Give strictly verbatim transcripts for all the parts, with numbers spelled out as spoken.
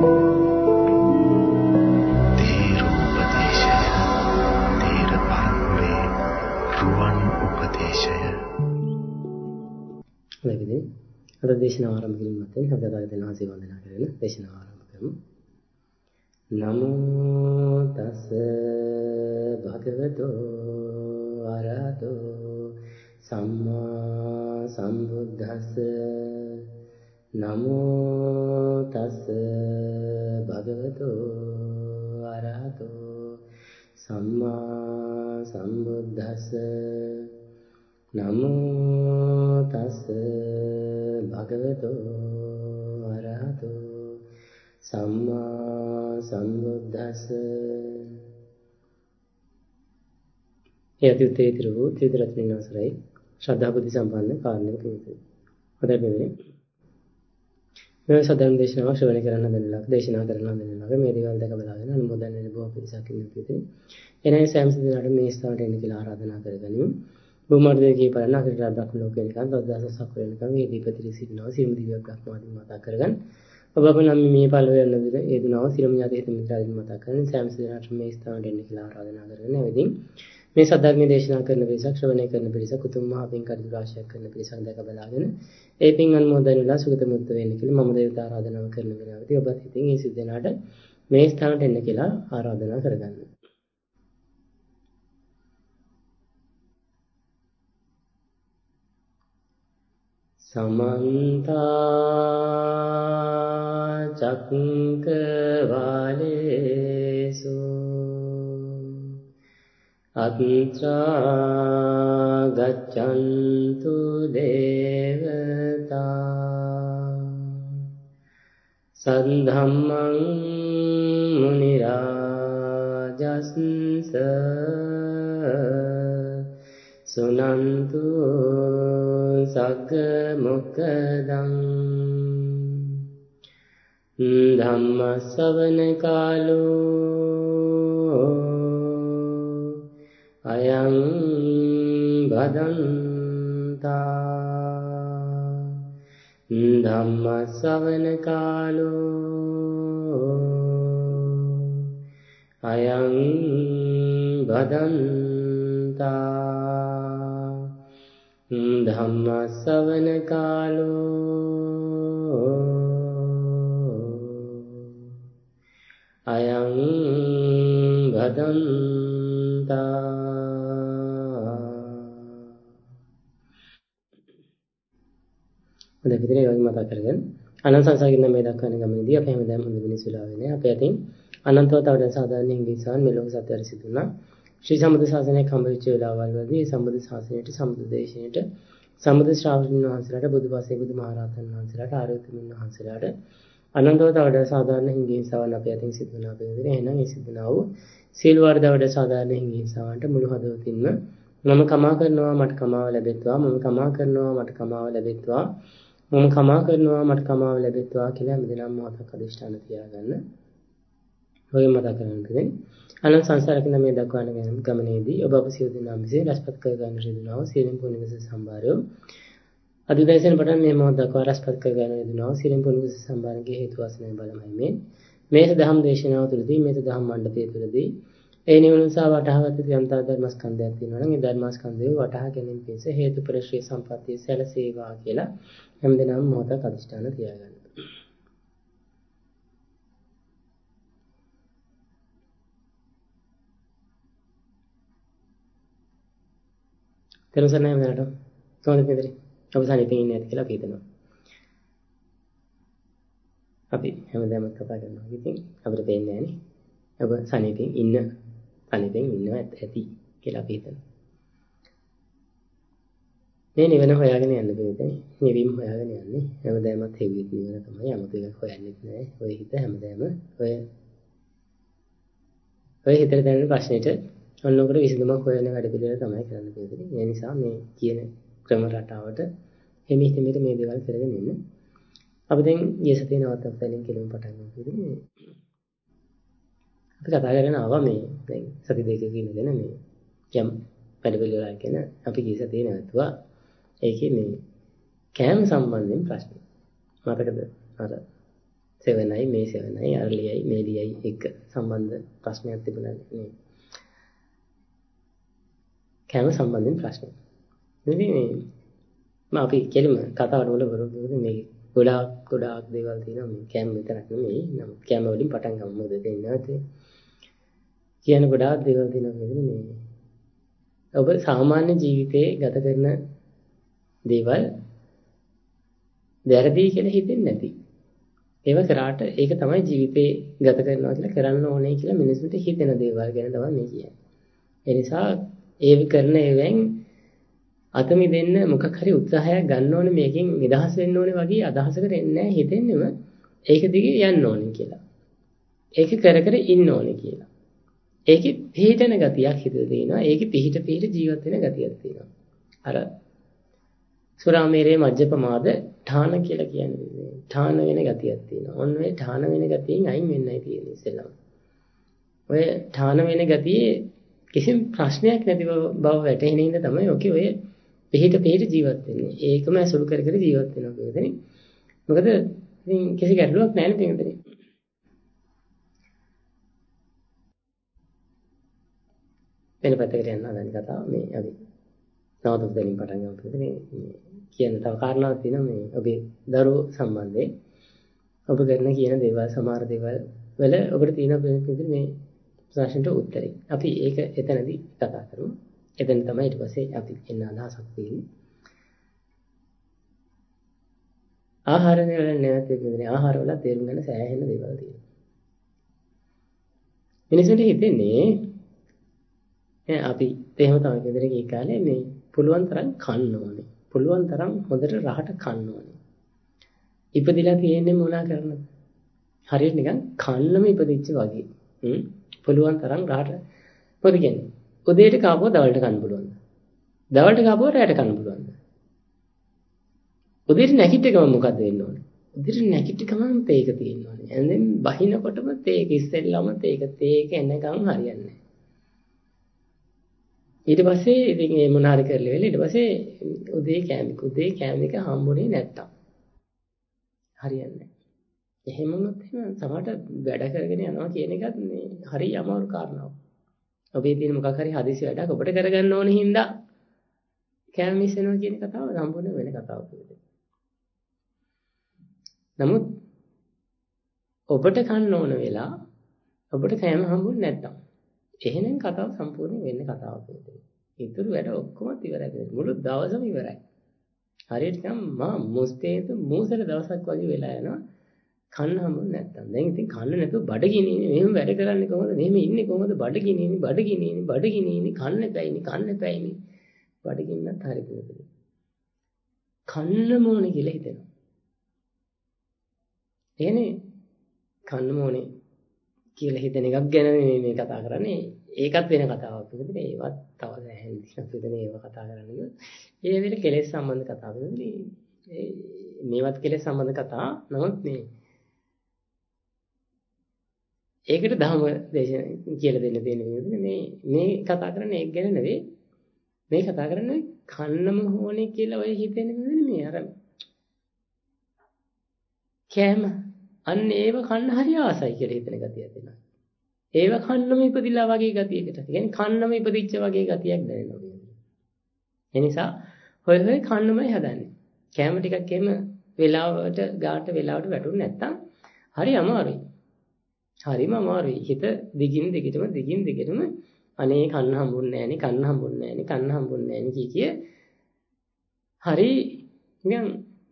අද දේශනාව ආරම්භ කිරීම මතෙන් අපි අද දෙන ආශි වන්දනා කරගෙන දේශනාව ආරම්භ කරමු. නමෝ තස් භගවතෝ අරහතෝ සම්මා සම්බුද්දස්ස. නමෝ තස් භගවතෝ අරහතෝ සම්මා සම්බුද්දස්ස. නමෝ තස් භගවතෝ අරහතෝ සම්මා සම්බුද්දස්ස. යතිඋත්තේතර වූ ත්‍රිවිධ අවසරයි ශ්‍රද්ධා බුද්ධ සම්පන්න කාරණික පිළිතුරු. අද මෙවැනි මේ සදන් දේශනාව ශ්‍රවණය කරන්න දෙන්නලක් දේශනා කරන්න දෙන්නලක් මේ දේවල් දැක බලාගෙන අනුමෝදන් වෙන බොහෝ පිරිසක් ඉන්න පිළිතුරු. එනයි සෑම සිදුනාට මේ ස්ථානට එන්න කියලා ආරාධනා කරගනිමු. බුමාර්දේකී පරණ අකට බ්‍රහ්ම ලෝකේ නිකන් දවස් දහසක් වෙනකම් මේ දීපතිරි සිටිනවා සියලු දිව්‍ය බ්‍රහ්මාදීන් මතක් කරගන්න. ඔබ අප නම් මේ පළව යන විදිහ ඒ දුනාව සිරම ඥාති හිත මිත්‍රාදීන් මතක් කරගෙන සෑම සිදුනාට මේ ස්ථානට එන්න කියලා ආරාධනා කරගෙන එවෙදින් මේ සද්ධර්මයේ දේශනා කරන පිරිසක් ශ්‍රවණය කරන පිරිසක් උතුම් මහ පින් කටයුතු රාශියක් කරන පිරිසක් දැක බලාගෙන ඒ පින් අනුමෝදන් වෙලා සුගත මුක්ත වෙන්න කියලා මම දේවතා ආරාධනාව කරන වෙලාවදී ඔබත් ඉතින් මේ සිද්ධානට මේ ස්ථානට එන්න කියලා ආරාධනා කරගන්න. समन्त चक्रवालेषु अत्रा गच्छन्तु देवता सद्धम्मं मुनिराजस्स सुनन्तु सग्ग मुक्कदं धम्म सवन कालो अयं भदन्ता धम्म सवन कालो अयं भदन्ता धम्म सवन कालो अयं भदन्ता. අද විතරේ වගේ මතක් කරගන්න. අනන්ත සංසාරින්න මේ දක්වන ගමනේදී අපි හැමදාම හොඳ මිනිස්සු වෙලා වෙන්නේ. අපි අතින් අනන්තව තවද සාධාරණ හිඟිසාන් මේ ලෝක සත්‍ය හරිසිතුණා. ශ්‍රී සම්බුද්ධ ශාසනය කම්බවිච්ච වෙලාවල් වලදී සම්බුද්ධ ශාසනයට සම්බුද්ධ දේශනයට සම්බුද්ධ ශ්‍රාවකයන් වහන්සේලාට බුදුපසේ බුදු මහරහතන් වහන්සේලාට ආර්යතුමින් වහන්සේලාට අනන්තව තවද සාධාරණ හිඟිසාවන් අපි අතින් සිදු වෙනා පිළිදෙන. එහෙනම් මේ සිදුනා වූ සීල වර්ධවද සාධාරණ හිඟිසාවන්ට මුළු හදවතින්ම මම කමා කරනවා මට කමාව ලැබෙත්වා මම කමා කරනවා මට කමාව ලැබෙත්වා මම කමා කරනවා මට කමාව ලැබෙත්වා කියලා හැමදෙනාම මොහොතක් අදිෂ්ඨාන තියාගන්න. ඔය මතක් කරගන්න පිළිදෙන. අනන්ත සංසාරක මේ දක්වන ගමනේදී ඔබ අප සියලු දෙනා විසින් රැස්පත් කර ගන්න රිදුනාව සීලෙන් පුණ්‍යකස සම්භාරය අදිදේශන පටන් මේ මොහොත දක්වා රැස්පත් කර ගන්න රිදුනාව සීලෙන් පුණ්‍යකස සම්භාරයේ හේතු වාසනාවේ බලමයි මේ මේ දහම් දේශනාව තුළදී මේ දහම් මණ්ඩපය තුළදී ඒ නිවනසා වටහාගත යන්තා ධර්මස්කන්ධයක් තියෙනවා නම් ඒ ධර්මස්කන්ධය වටහා ගැනීම පිණිස හේතුඵල ශ්‍රී සම්පත්තිය සැලසේවා කියලා හැමදෙනාම මොහොතක් අදිෂ්ඨාන තියාගන්න. terusane menado කොහොමද මෙතන අවසානයේ ඉන්නේ නැති කියලා අපි හිතනවා. අපි හැමදාම කතා කරනවා. ඉතින් අපිට පේන්නේ නැහැ නේ. ඔබ සනීපෙන් ඉන්න සනීපෙන් ඉන්නවා ඇති කියලා අපි හිතනවා. මේ නිවන හොයාගෙන යන්න බෑ. නිවීම හොයාගෙන යන්නේ. හැමදාමත් හේවිත් නිවන තමයි. 아무ත එකක් හොයන්නෙත් නෑ. ඔය හිත හැමදාම ඔය ඔය හිතේ දැනෙන ප්‍රශ්නෙට ඔන්නෝකට විසඳුමක් හොයන වැඩ පිළිවෙල තමයි කරන්න තියෙන්නේ. ඒ නිසා මේ කියන ක්‍රම රටාවට හිමි හිමිට මේ දේවල් කරගෙන ඉන්න. අපි දැන් ඊසතේ නවත්තන් තැනින් කෙලින් පටන් ගමු කියන්නේ. අපි කතා කරගෙන ආවා මේ දැන් සති දෙකක ඉඳගෙන මේ යම් වැඩ පිළිවෙලක් ගැන අපි ඊසතේ නවත්තුවා. ඒකේ මේ කෑම සම්බන්ධයෙන් ප්‍රශ්න. මතකද? අර සෙවනයි මේ සෙවනයි අරලියයි මේ ලියයි එක සම්බන්ධ ප්‍රශ්නයක් තිබුණා නේ. කෑම සම්බන්ධයෙන් ප්‍රශ්න. ඉතින් මේ මම අපි කෙලිම කතාවට වල බරපතල මේ ගොඩාක් ගොඩාක් දේවල් තියෙනවා මේ කෑම විතරක් නෙමෙයි. නමුත් කෑම වලින් පටන් ගමු මොකද දෙන්නේ නැතේ. කියන ගොඩාක් දේවල් තියෙනවා මේ. ඔබ සාමාන්‍ය ජීවිතේ ගත කරන දේවල් වැරදි කියලා හිතෙන්නේ නැති. ඒව කරාට ඒක තමයි ජීවිතේ ගත කරනවා කියලා කරන්න ඕනේ කියලා මිනිස්සුන්ට හිතෙන දේවල් ගැන තමයි මේ කියන්නේ. ඒ නිසා ඒ කරන ඒවෙන් අත මිදෙන්න මොකක් හරි උත්සාහයක් ගන්න ඕනේ මේකෙන් නිදහස් වෙන්න ඕනේ වගේ අදහසකට එන්නේ නැහැ හිතෙන්නෙම ඒක දිගේ යන්න ඕනේ කියලා. ඒක කර කර ඉන්න ඕනේ කියලා. ඒකේ පිහිටන ගතියක් හිතේ තියෙනවා. ඒකේ පිහිට පිහිට ජීවත් වෙන ගතියක් තියෙනවා. අර සුරාමේරේ මජ්ජපමාද ඨාන කියලා කියන්නේ ඨාන වෙන ගතියක් තියෙනවා. ඔන්න ඔය ඨාන වෙන ගතියෙන් අයින් වෙන්නයි තියෙන්නේ ඉස්සෙල්ලම. ඔය ඨාන වෙන ගතියේ කිසිම ප්‍රශ්නයක් නැති බව වැටහෙන ඉඳ තමයි ඔකේ ඔය පිහිට පිහිට ජීවත් වෙන්නේ. ඒකම අසුරු කර කර ජීවත් වෙනවා කියලානේ. මොකද ඉතින් කිසි ගැටලුවක් නැහැ නේ පිටුදේ. වෙන පැත්තකට යන්න හදන කතාව මේ අපි නවතුම් දෙලින් පටන් ගමු පිටුදේ. කියන තව කාරණාවක් තියෙනවා මේ ඔබේ දරුවෝ සම්බන්ධයෙන්. ඔබ කරන කියන දේවල් සමහර දේවල් වල ඔබට තියෙන පිටුදේ මේ ප්‍රශ්නට උත්තරේ. අපි ඒක එතනදී කතා කරමු. එතන තමයි ඊට පස්සේ අපි එන්න අදහසක් තියෙන්නේ. ආහාර වල නැවත කියන්නේ ආහාර වල තේරුම් ගන්න සෑහෙන දේවල් තියෙනවා. මිනිස්සුන්ට හිතෙන්නේ ඈ අපි තේම තමයි ගෙදර ගිය කාලේ මේ පුළුවන් තරම් කන්න ඕනේ. පුළුවන් තරම් හොඳට රහට කන්න ඕනේ. ඉපදිලා තියෙන්නේ මොනා කරනද? හරියට නිකන් කන්නම ඉපදිච්ච වගේ. හ්ම් පුළුවන් තරම් රහට මොකද කියන්නේ? උදේට කාපුවා දවල්ට කන්න පුළුවන්ද? දවල්ට කාපුවා රැයට කන්න පුළුවන්ද? උදේට නැගිට ගමන් මොකද වෙන්න ඕනේ? උදේට නැගිට ගමන් තේක තියෙන්න ඕනේ. එන්දෙන් බහිනකොටම තේක ඉස්සෙල්ලාම තේක තේක එනකම් හරියන්නේ නැහැ. ඊට පස්සේ ඉතින් මේ මොන හරි කරලා වෙල ඊට පස්සේ උදේ කෑමික උදේ කෑමික හම්බුනේ නැත්තම් හරියන්නේ නැහැ. එහෙම වුණොත් එහෙම සමහරට වැඩ කරගෙන යනවා කියන එකත් මේ හරි අමාරු කාරණාවක්. ඔබේ තියෙන මොකක් හරි හදිසි වැඩක් ඔබට කරගන්න ඕනේ හින්දා කෑම මිස් වෙනවා කියන කතාව සම්පූර්ණ වෙන කතාවක් විදිහට. නමුත් ඔබට කන්න ඕන වෙලා ඔබට කෑම හම්බුනේ නැත්තම් එහෙනම් කතාව සම්පූර්ණ වෙන්නේ කතාවක් විදිහට. ඊටු වැඩ ඔක්කොම ඉවරයි. මුළු දවසම ඉවරයි. හරියට නිකන් මා මුස්තේත මූසල දවසක් වගේ වෙලා යනවා. කන්න හම්බුනේ නැත්තම්. දැන් ඉතින් කන්න නැතුව බඩගිනින්නේ මෙහෙම වැඩ කරන්නේ කොහොමද? මෙහෙම ඉන්නේ කොහොමද? බඩගිනින්නේ බඩගිනින්නේ බඩගිනින්නේ කන්න එපැයිනේ කන්න එපැයිනේ. බඩගින්නත් හරියට නෙමෙයි. කන්න ඕනේ කියලා හිතෙනවා. එහෙනේ කන්න ඕනේ කියලා හිතන එකක් ගැන මේ මේ කතා කරන්නේ. ඒකත් වෙන කතාවක්. මොකද ඒවත් තව දැහැන් දිනපෙදෙන ඒවා කතා කරන්නේ. ඒ විදිහට කෙලෙස් සම්බන්ධ කතා වෙනදී මේවත් කෙලෙස් සම්බන්ධ කතා. නමුත් මේ ඒකට ධර්ම දේශන කියලා දෙන්න තියෙන විදිහට මේ මේ කතා කරන්නේ ඒක ගැන නෙවෙයි. මේ කතා කරන්නේ කන්නම ඕනේ කියලා ඔය හිතෙන්නේ නෙවෙයි මේ අර කෑම අන්න ඒව කන්න හරි ආසයි කියලා හිතන ගතියක් තියෙනවා. ඒව කන්නම ඉපදිලා වගේ ගතියකට. ඒ කියන්නේ කන්නම ඉපදිච්ච වගේ ගතියක් දැනෙනවා. ඒ නිසා හොය හොය කන්නමයි හදන්නේ. කෑම ටිකක් එහෙම වෙලාවට ගාට වෙලාවට වැටුනේ නැත්තම් හරි අමාරුයි. හරිම අමාරුයි. හිත දිගින් දිගටම දිගින් දිගටම අනේ කන්න හම්බුන්නේ නැහනේ කන්න හම්බුන්නේ නැහනේ කන්න හම්බුන්නේ නැහනේ කිය කිය හරි නිකන්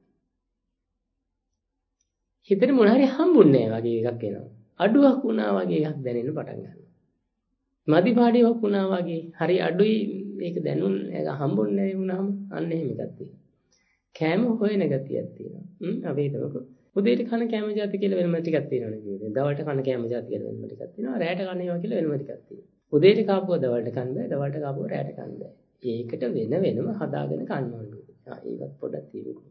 හිතේ මොන හරි හම්බුන්නේ නැහැ වගේ එකක් එනවා. අඩුවක් වුණා වගේ එකක් දැනෙන්න පටන් ගන්නවා. මදි පාඩියක් වුණා වගේ හරි අඩුයි මේක දැනුන් ඒක හම්බුන්නේ නැහැ වුණාම අන්න එහෙම එකක් තියෙනවා. කෑම හොයන ගතියක් තියෙනවා. හ්ම් අපි හිතමුකෝ. උදේට කන කෑම જાති කියලා වෙනම ටිකක් තියෙනවනේ කියන්නේ. දවල්ට කන කෑම જાති කියලා වෙනම ටිකක් තියෙනවා. රැයට කන ඒවා කියලා වෙනම ටිකක් තියෙනවා. උදේට කාපුවා දවල්ට කන්න බෑ. දවල්ට කාපුවා රැයට කන්න බෑ. ඒකට වෙන වෙනම හදාගෙන කන්න ඕනේ. ආ ඒවත් පොඩ්ඩක් තියෙනවා.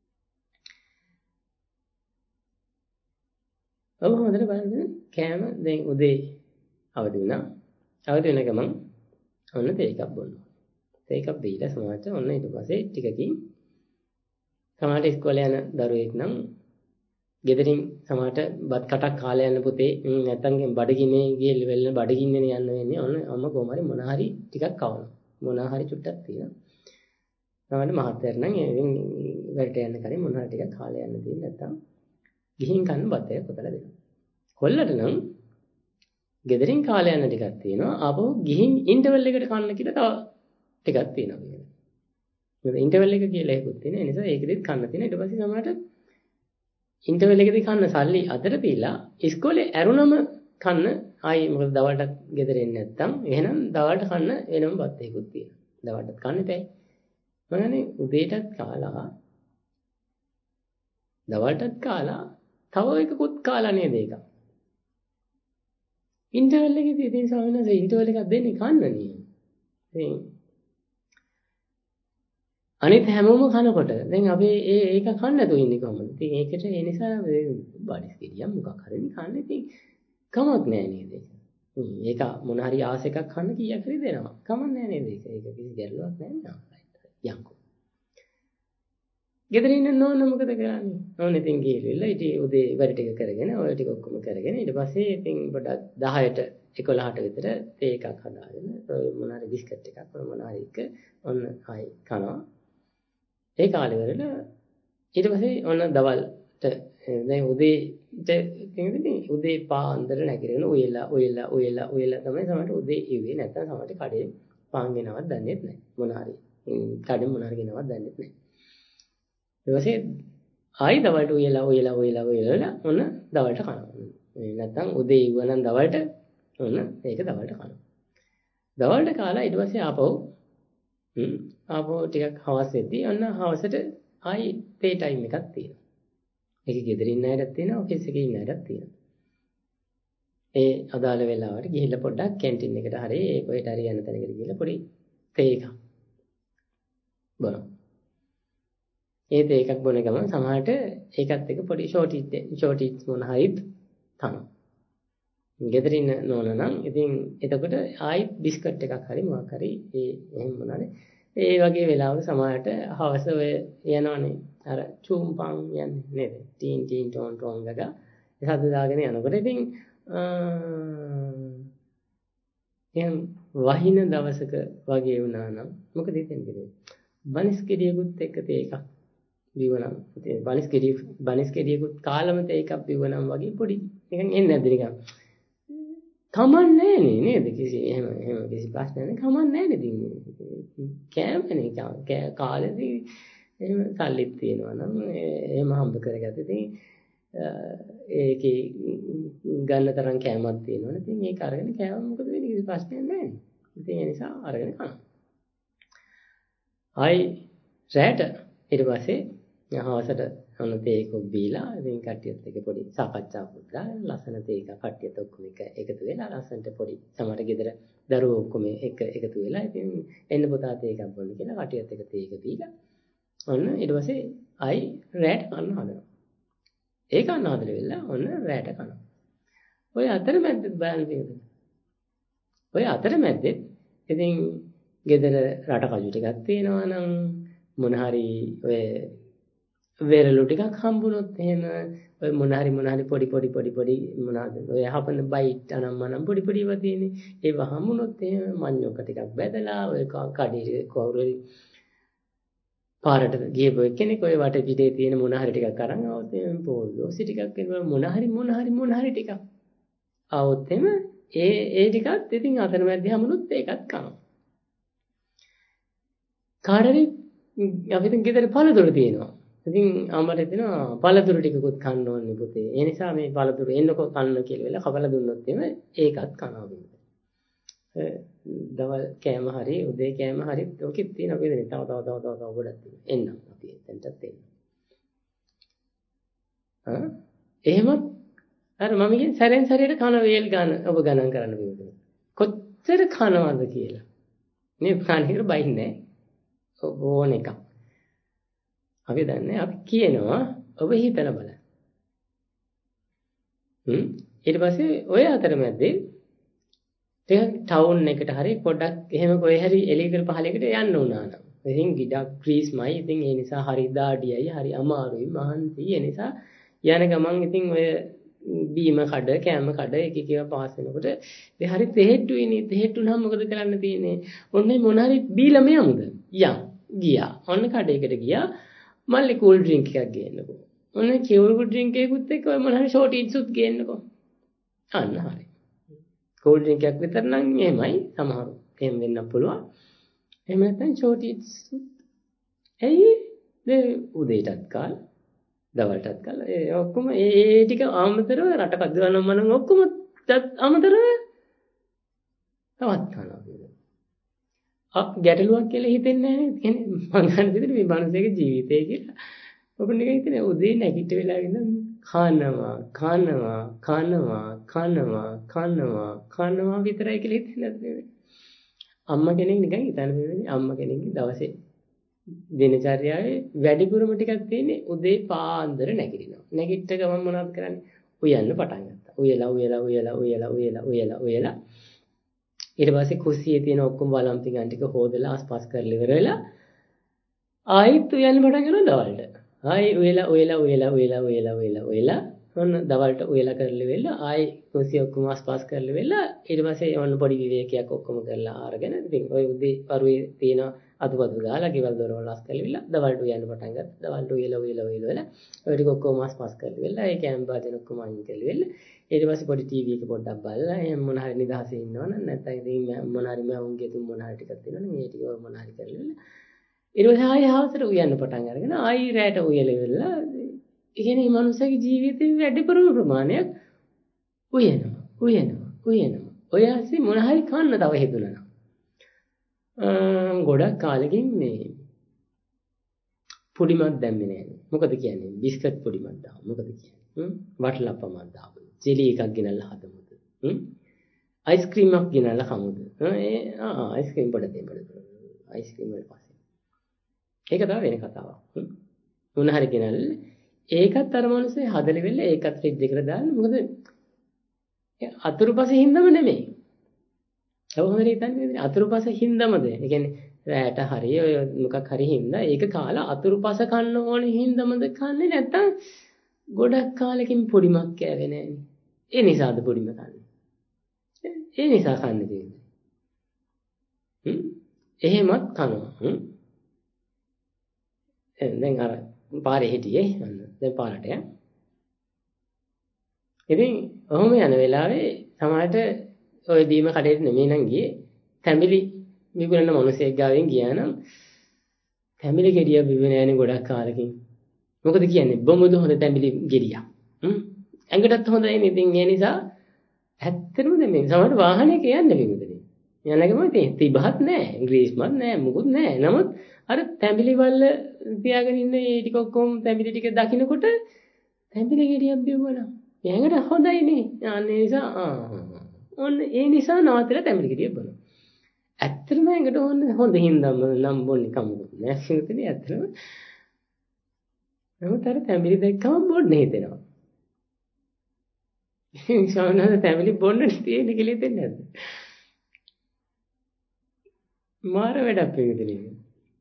ඔබ හොඳට බලන්න කෑම දැන් උදේ අවදි වුණා. අවදි වෙන ගමන් ඔන්න තේ එකක් බොනවා. තේ එකක් බීලා සමාජයට ඔන්න ඊට පස්සේ ටිකකින් සමහරට ඉස්කෝලේ යන දරුවෙක් නම් ගෙදරින් සමහරට බත් කටක් කාලා යන පුතේ නැත්තම් බඩගින්නේ ගිහලා වෙලන බඩගින්නේ යන්න වෙන්නේ ඔන්න අම්ම කොහොම හරි මොන හරි ටිකක් කවනවා. මොන හරි චුට්ටක් තියෙනවා. තමයි මහත්තයර නම් ඉතින් වැඩට යන්න කලින් මොන හරි ටිකක් කාලා යන්න තියෙන නැත්තම් ගිහින් කන්න බත් එක කොතලා දෙනවා. කොල්ලට නම් ගෙදරින් කාලා යන ටිකක් තියෙනවා. ආපහු ගිහින් ඉන්ටර්වල් එකට කන්න කියලා තව ටිකක් තියෙනවා කියලා. මොකද ඉන්ටර්වල් එක කියලා එකකුත් තියෙන. ඒ නිසා ඒකෙදිත් කන්න තියෙන. ඊට පස්සේ සමහරට ඉන්ටර්වල් එකේදී කන්න සල්ලි අතර දීලා ඉස්කෝලේ ඇරුණම කන්න ආයි මොකද දවල්ටත් ගෙදර එන්නේ නැත්තම් එහෙනම් දවල්ට කන්න වෙනම බත් එකකුත් තියෙනවා. දවල්ටත් කන්න එපැයි. මගනේ උදේටත් කාලා දවල්ටත් කාලා තව එකකුත් කාලා නේද ඒක. ඉන්ටර්වල් එකේදී ඉතින් ස්වාමීන් වහන්සේ ඉන්ටර්වල් එකක් දෙන්නේ කන්න නේ. ඉතින් අනිත් හැමෝම කනකොට දැන් අපි ඒ ඒක කන්න නැතුව ඉන්නේ කොහොමද? ඉතින් ඒකට ඒ නිසා බඩස් කිරියක් මොකක් හරි කන්න ඉතින් කමක් නෑ නේද? ඒක මොන හරි ආස එකක් කන්න කීයක් හරි දෙනවා. කමක් නෑ නේද? ඒක ඒක කිසි ගැටලුවක් නෑ නේද? යන්කෝ. ගෙදර ඉන්න නෝන මොකද කරන්නේ? නෝන ඉතින් ගිහලා ඉතින් උදේ වැඩ ටික කරගෙන ඔය ටික ඔක්කොම කරගෙන ඊට පස්සේ ඉතින් පොඩක් දහයට එකොළහට විතර තේ එකක් හදාගෙන ඔය මොන හරි බිස්කට් එකක් ඔය මොන හරි එක ඔන්න ආයි කනවා. ඒ කාලේ වල ඊට පස්සේ ඔන්න දවල්ට දැන් උදේට කියන්නේ උදේ පාන්දර නැගිටින උයලා උයලා උයලා උයලා තමයි සමහරට උදේ ඉවේ නැත්නම් සමහරට කඩේ පාන් ගෙනවත් දන්නේ නැහැ මොන හරි කඩේ මොන හරි ගෙනවත් දන්නේ නැහැ ඊට පස්සේ ආයි දවල්ට උයලා උයලා උයලා උයලා ඔන්න දවල්ට කනවා නැත්නම් උදේ ඉවනම් දවල්ට ඔන්න ඒක දවල්ට කනවා දවල්ට කාලා ඊට පස්සේ ආපහු හ්ම් ආපහු ටිකක් හවස් වෙද්දී ඔන්න හවසට ආයි තේ ටයිම් එකක් තියෙනවා. ඒකේ ගෙදර ඉන්න අයටත් තියෙනවා, ඔෆිස් එකේ ඉන්න අයටත් තියෙනවා. ඒ අදාළ වෙලාවට ගිහිල්ලා පොඩ්ඩක් කැන්ටින් එකට හරි ඒ කොහෙට හරි යන තැනකට ගිහිල්ලා පොඩි තේ එකක් බොනවා. ඒ තේ එකක් බොන ගමන් සමහරට ඒකත් එක්ක පොඩි ෂෝටි ෂෝටි මොන හරිත් තනවා. ගෙදර ඉන්න නෝන නම් ඉතින් එතකොට ආයි බිස්කට් එකක් හරි මොකක් හරි ඒ එහෙම මොනවානේ ඒ වගේ වෙලාවක සමහරට හවස ඔය යනවනේ අර චූම්පන් යන්නේ නේද ටීන් ටීන් ටෝන් ටෝන් ගග ඒ සද්ද දාගෙන යනකොට ඉතින් එහෙනම් වහින දවසක වගේ වුණා නම් මොකද හිතෙන්නේ බනිස් ගෙඩියකුත් එක්ක තේ එකක් බිවනම් බනිස් ගෙඩිය බනිස් ගෙඩියකුත් කාලම තේ එකක් බිවනම් වගේ පොඩි නිකන් එන්නේ නැද්ද නිකන් කමන්නේ නේ නේද කිසි එහෙම එහෙම කිසි ප්‍රශ්නයක් නෑ කමන්නේ නේද ඉතින් කෑමනේ කාලෙදී එහෙම සල්ලිත් තියෙනවා නම් එහෙම හම්බ කරගත්ත ඉතින් ඒකේ ගන්න තරම් කෑමක් තියෙනවනේ ඉතින් ඒක අරගෙන කෑවම මොකද වෙන්නේ කිසි ප්‍රශ්නයක් නෑ ඉතින් ඒ නිසා අරගෙන කනවා ආයි රැට ඊට පස්සේ හවසට ඔන්න තේ එකක් බීලා ඉතින් කට්ටියත් එක්ක පොඩි සාකච්ඡාවක් කරලා ලස්සන තේ එකක් කට්ටියත් ඔක්කොම එක එකතු වෙලා ලස්සනට පොඩි සමහර ගෙදර දරුවෝ ඔක්කොම එක එකතු වෙලා ඉතින් එන්න පුතා තේ එකක් බොන්න කියලා කට්ටියත් එක්ක තේ එක බීලා ඔන්න ඊට පස්සේ ආයි රැට කන්න හදනවා ඒ කන්න හදලා වෙලා ඔන්න රැට කනවා ඔය අතරමැද්දේ බලන්න තියෙනවා ඔය අතරමැද්දේ ඉතින් ගෙදර රට කජු ටිකක් තියෙනවා නම් මොන හරි ඔය වෙරළු ටිකක් හම්බුනොත් එහෙම ඔය මොන හරි මොන හරි පොඩි පොඩි පොඩි පොඩි මොනවාද ඔය හපන බයිට් අනම්මනම් පොඩි පොඩි ඒවා තියෙන්නේ ඒව හම්බුනොත් එහෙම මඤ්ඤොක ටිකක් බැදලා ඔය කඩේ කවුරුරි පාරට ගියපු කෙනෙක් ඔය වටේ පිටේ තියෙන මොන හරි ටිකක් අරන් આવොත් එහෙම පොල්දෝසි ටිකක් එනවා මොන හරි මොන හරි මොන හරි ටිකක් આવොත් එහෙම ඒ ඒ ටිකත් ඉතින් අතරමැද්දේ හම්බුනොත් ඒකත් කනවා කාටරි අපි දැන් ගෙදර පළතුරු තියෙනවා ඉතින් අම්මට හිතෙනවා පළතුරු ටිකකුත් කන්න ඕනේ පුතේ. ඒ නිසා මේ පළතුරු එන්නකො කන්න කියලා වෙලා කපලා දුන්නොත් එimhe ඒකත් කනවා වෙන්නේ. දවල් කෑම හරි උදේ කෑම හරි ඔකෙත් තියෙන අපේ දෙනේ. තව තව තව තව තව ගොඩක් තියෙනවා. එන්නම් අපි එතනටත් එන්න. ආ එහෙමත් අර මම කියන්නේ සැරෙන් සැරේට කන වේල් ගන්න ඔබ ගණන් කරන්න බෑ. කොච්චර කනවද කියලා. මේ කණේර බයින්නේ නැහැ. ඕන එකක්. අපි දන්නේ අපි කියනවා ඔබ හිතලා බලන්න. හ්ම් ඊට පස්සේ ඔය අතරමැද්දේ ටිකක් ටවුන් එකට හරි පොඩ්ඩක් එහෙම කොහේ හරි එලිකල් පහලයකට යන්න උනා නම්. ඉතින් ගිඩක් ග්‍රීස්මයි. ඉතින් ඒ නිසා හරි දාඩියයි හරි අමාරුයි මහන්සි. ඒ නිසා යන ගමන් ඉතින් ඔය බීම කඩ කෑම කඩ එක එක ඒවා පාස් වෙනකොට ඒ හරි තෙහෙට්ටුයිනේ. තෙහෙට්ටු නම් මොකද කරන්න තියෙන්නේ? ඔන්නේ මොන හරි බීලම යමුද? යම් ගියා. ඔන්න කඩේකට ගියා. මල්ලි කූල් ඩ්‍රින්ක් එකක් ගේන්නකෝ. ඔන්න කූල් ඩ්‍රින්ක් එකකුත් එක්ක ඔය මොන හරි ෂෝට් ඉට්සුත් ගේන්නකෝ. අන්න හරි. කූල් ඩ්‍රින්ක් එකක් විතර නම් එහෙමයි සමහරු. එහෙම වෙන්න පුළුවන්. එහෙම නැත්නම් ෂෝට් ඉට්ස්. ඇයි මේ උදේටත් කාලා දවල්ටත් කාලා ඒ ඔක්කොම ඒ ටික ආමතරව රට කද්දවනම් මනම් ඔක්කොම අමතරව තවත් කරනවා. අ ගැටලුවක් කියලා හිතෙන්නේ නැහැ. කියන්නේ මං ගන්න විදිහට මේ මනුස්සයාගේ ජීවිතය කියලා. ඔබ නිකන් හිතන්නේ උදේ නැගිට වෙලා ඉඳන් කනවා කනවා කනවා කනවා කනවා කනවා විතරයි කියලා හිතන්නේ නැද්ද? අම්මා කෙනෙක් නිකන් හිතන්න බැහැ. අම්මා කෙනෙක්ගේ දවසේ දිනචර්යාවේ වැඩිපුරම ටිකක් තියෙන්නේ උදේ පාන්දර නැගිටිනවා. නැගිට ගමන් මොනවද කරන්නේ? උයන්න පටන් ගත්තා. උයලා උයලා උයලා උයලා උයලා උයලා උයලා ඊට පස්සේ කුස්සියේ තියෙන ඔක්කොම බලම් ටිකන් ටික හොදලා ආස්පස් කරලා ඉවර වෙලා ආයෙත් උයන්න පටන් ගන්නවා දවල්ට. ආයෙ උයලා උයලා උයලා උයලා උයලා උයලා උයලා ඔන්න දවල්ට උයලා කරලා වෙලා ආයෙ කුස්සිය ඔක්කොම ආස්පස් කරලා වෙලා ඊට පස්සේ ඔන්න පොඩි විවේකයක් ඔක්කොම කරලා ආරගෙන ඉතින් ඔය උදේ පරුවේ තියෙන අතුපතු ගාලා ගෙවල් දොරවල් ආස් කරලා දවල්ට උයන්න පටන් ගත්තා. දවල්ට උයලා උයලා උයලා වෙලා ඔය ටික ඔක්කොම ආස්පස් කරලා වෙලා ඒ කැම් බාදෙන ඔක්කොම අයින් කරලා වෙලා ඊට පස්සේ පොඩි ටීවී එක පොඩ්ඩක් බලලා එහෙනම් මොන හරි නිදහසේ ඉන්නවනම් නැත්නම් ඉතින් මොන හරි මවුන්ගේ තුන් මොන හරි ටිකක් තියෙනවනම් ඒ ටික මොන හරි කරලා වෙලා ඊට පස්සේ ආයෙ හවසට උයන්න පටන් අරගෙන ආයෙ රැට උයලා වෙලා ඒ කියන්නේ මේ මනුස්සයාගේ ජීවිතේ වැඩිපුරම ප්‍රමාණයක් උයනවා උයනවා උයනවා ඔය ඇසි මොන හරි කන්න තව හිතුණා නම් ගොඩක් කාලෙකින් මේ පොඩිමක් දැම්මේ නැහැ. මොකද කියන්නේ? බිස්කට් පොඩිමක් දාමු. මොකද කියන්නේ? වටලප්පමක් දාමු. ජෙලි එකක් ගෙනල්ලා හදමුද? හ්ම්? අයිස්ක්‍රීම් එකක් ගෙනල්ලා කමුද? ඒ ආ අයිස්ක්‍රීම් පොඩ දෙන්න පොඩ. අයිස්ක්‍රීම් වල පස්සේ. ඒක තමයි වෙන කතාවක්. හ්ම්? මොන හරි ගෙනල්ලා ඒකත් අර මොනසේ හදලි වෙල්ල ඒකත් ෆ්‍රිජ් එකට දාන්න. මොකද අතුරුපස හින්දම නෙමෙයි. ඔව් හොඳට හිතන්නේ අතුරුපස හින්දාමද? ඒ කියන්නේ රැට හරි ඔය මොකක් හරි හින්දා ඒක කාලා අතුරුපස කන්න ඕනේ හින්දාමද කන්නේ නැත්තම් ගොඩක් කාලෙකින් පොඩිමක් කෑවේ නෑනේ. ඒ නිසාද පොඩිම කන්නේ. ඒ නිසා කන්නේ තියෙන්නේ. හ්ම් එහෙමත් කනවා. හ්ම් දැන් අර පාරේ හිටියේ අන්න දැන් පාරට ය. ඉතින් ඔහොම යන වෙලාවේ සමහරට ඔය බීම කඩේට නෙමෙයි නම් ගියේ තැඹිලි විකුණන මිනිහෙක් ගාවෙන් ගියා නම් තැඹිලි ගෙඩිය බිව්වේ නෑනේ ගොඩක් කාලෙකින්. මොකද කියන්නේ බොමුද හොඳ තැඹිලි ගෙඩියක්. හ්ම් ඇඟටත් හොඳයි නේ. ඉතින් ඒ නිසා ඇත්තටම මේ සමහර වාහනයක යන්නේ විමුදනේ. යනකම ඉතින් තිබහත් නෑ, ග්‍රීස්මත් නෑ, මුකුත් නෑ. නමුත් අර තැඹිලි වල තියාගෙන ඉන්න ඒ ටික ඔක්කොම තැඹිලි ටික දකින්නකොට තැඹිලි ගෙඩියක් බිව්වනම් ඇඟට හොඳයි නේ. අනේ නිසා ආ ඔන්න ඒ නිසා නවතලා තැඹිලි ගෙඩිය බොනවා. ඇත්තටම ඇඟට හොඳ හොඳ හින්දාම නම් බොන්නේ කමුකුත් නෑ. ඒකනේ ඇත්තටම. නමුත් අර තැඹිලි දැක්කම බොන්න හිතෙනවා. සාමාන්‍යයෙන් තැඹිලි බොන්න තියෙන්නේ කියලා හිතෙන්නේ නැද්ද? මාර වැඩක් පිළිදෙන්නේ.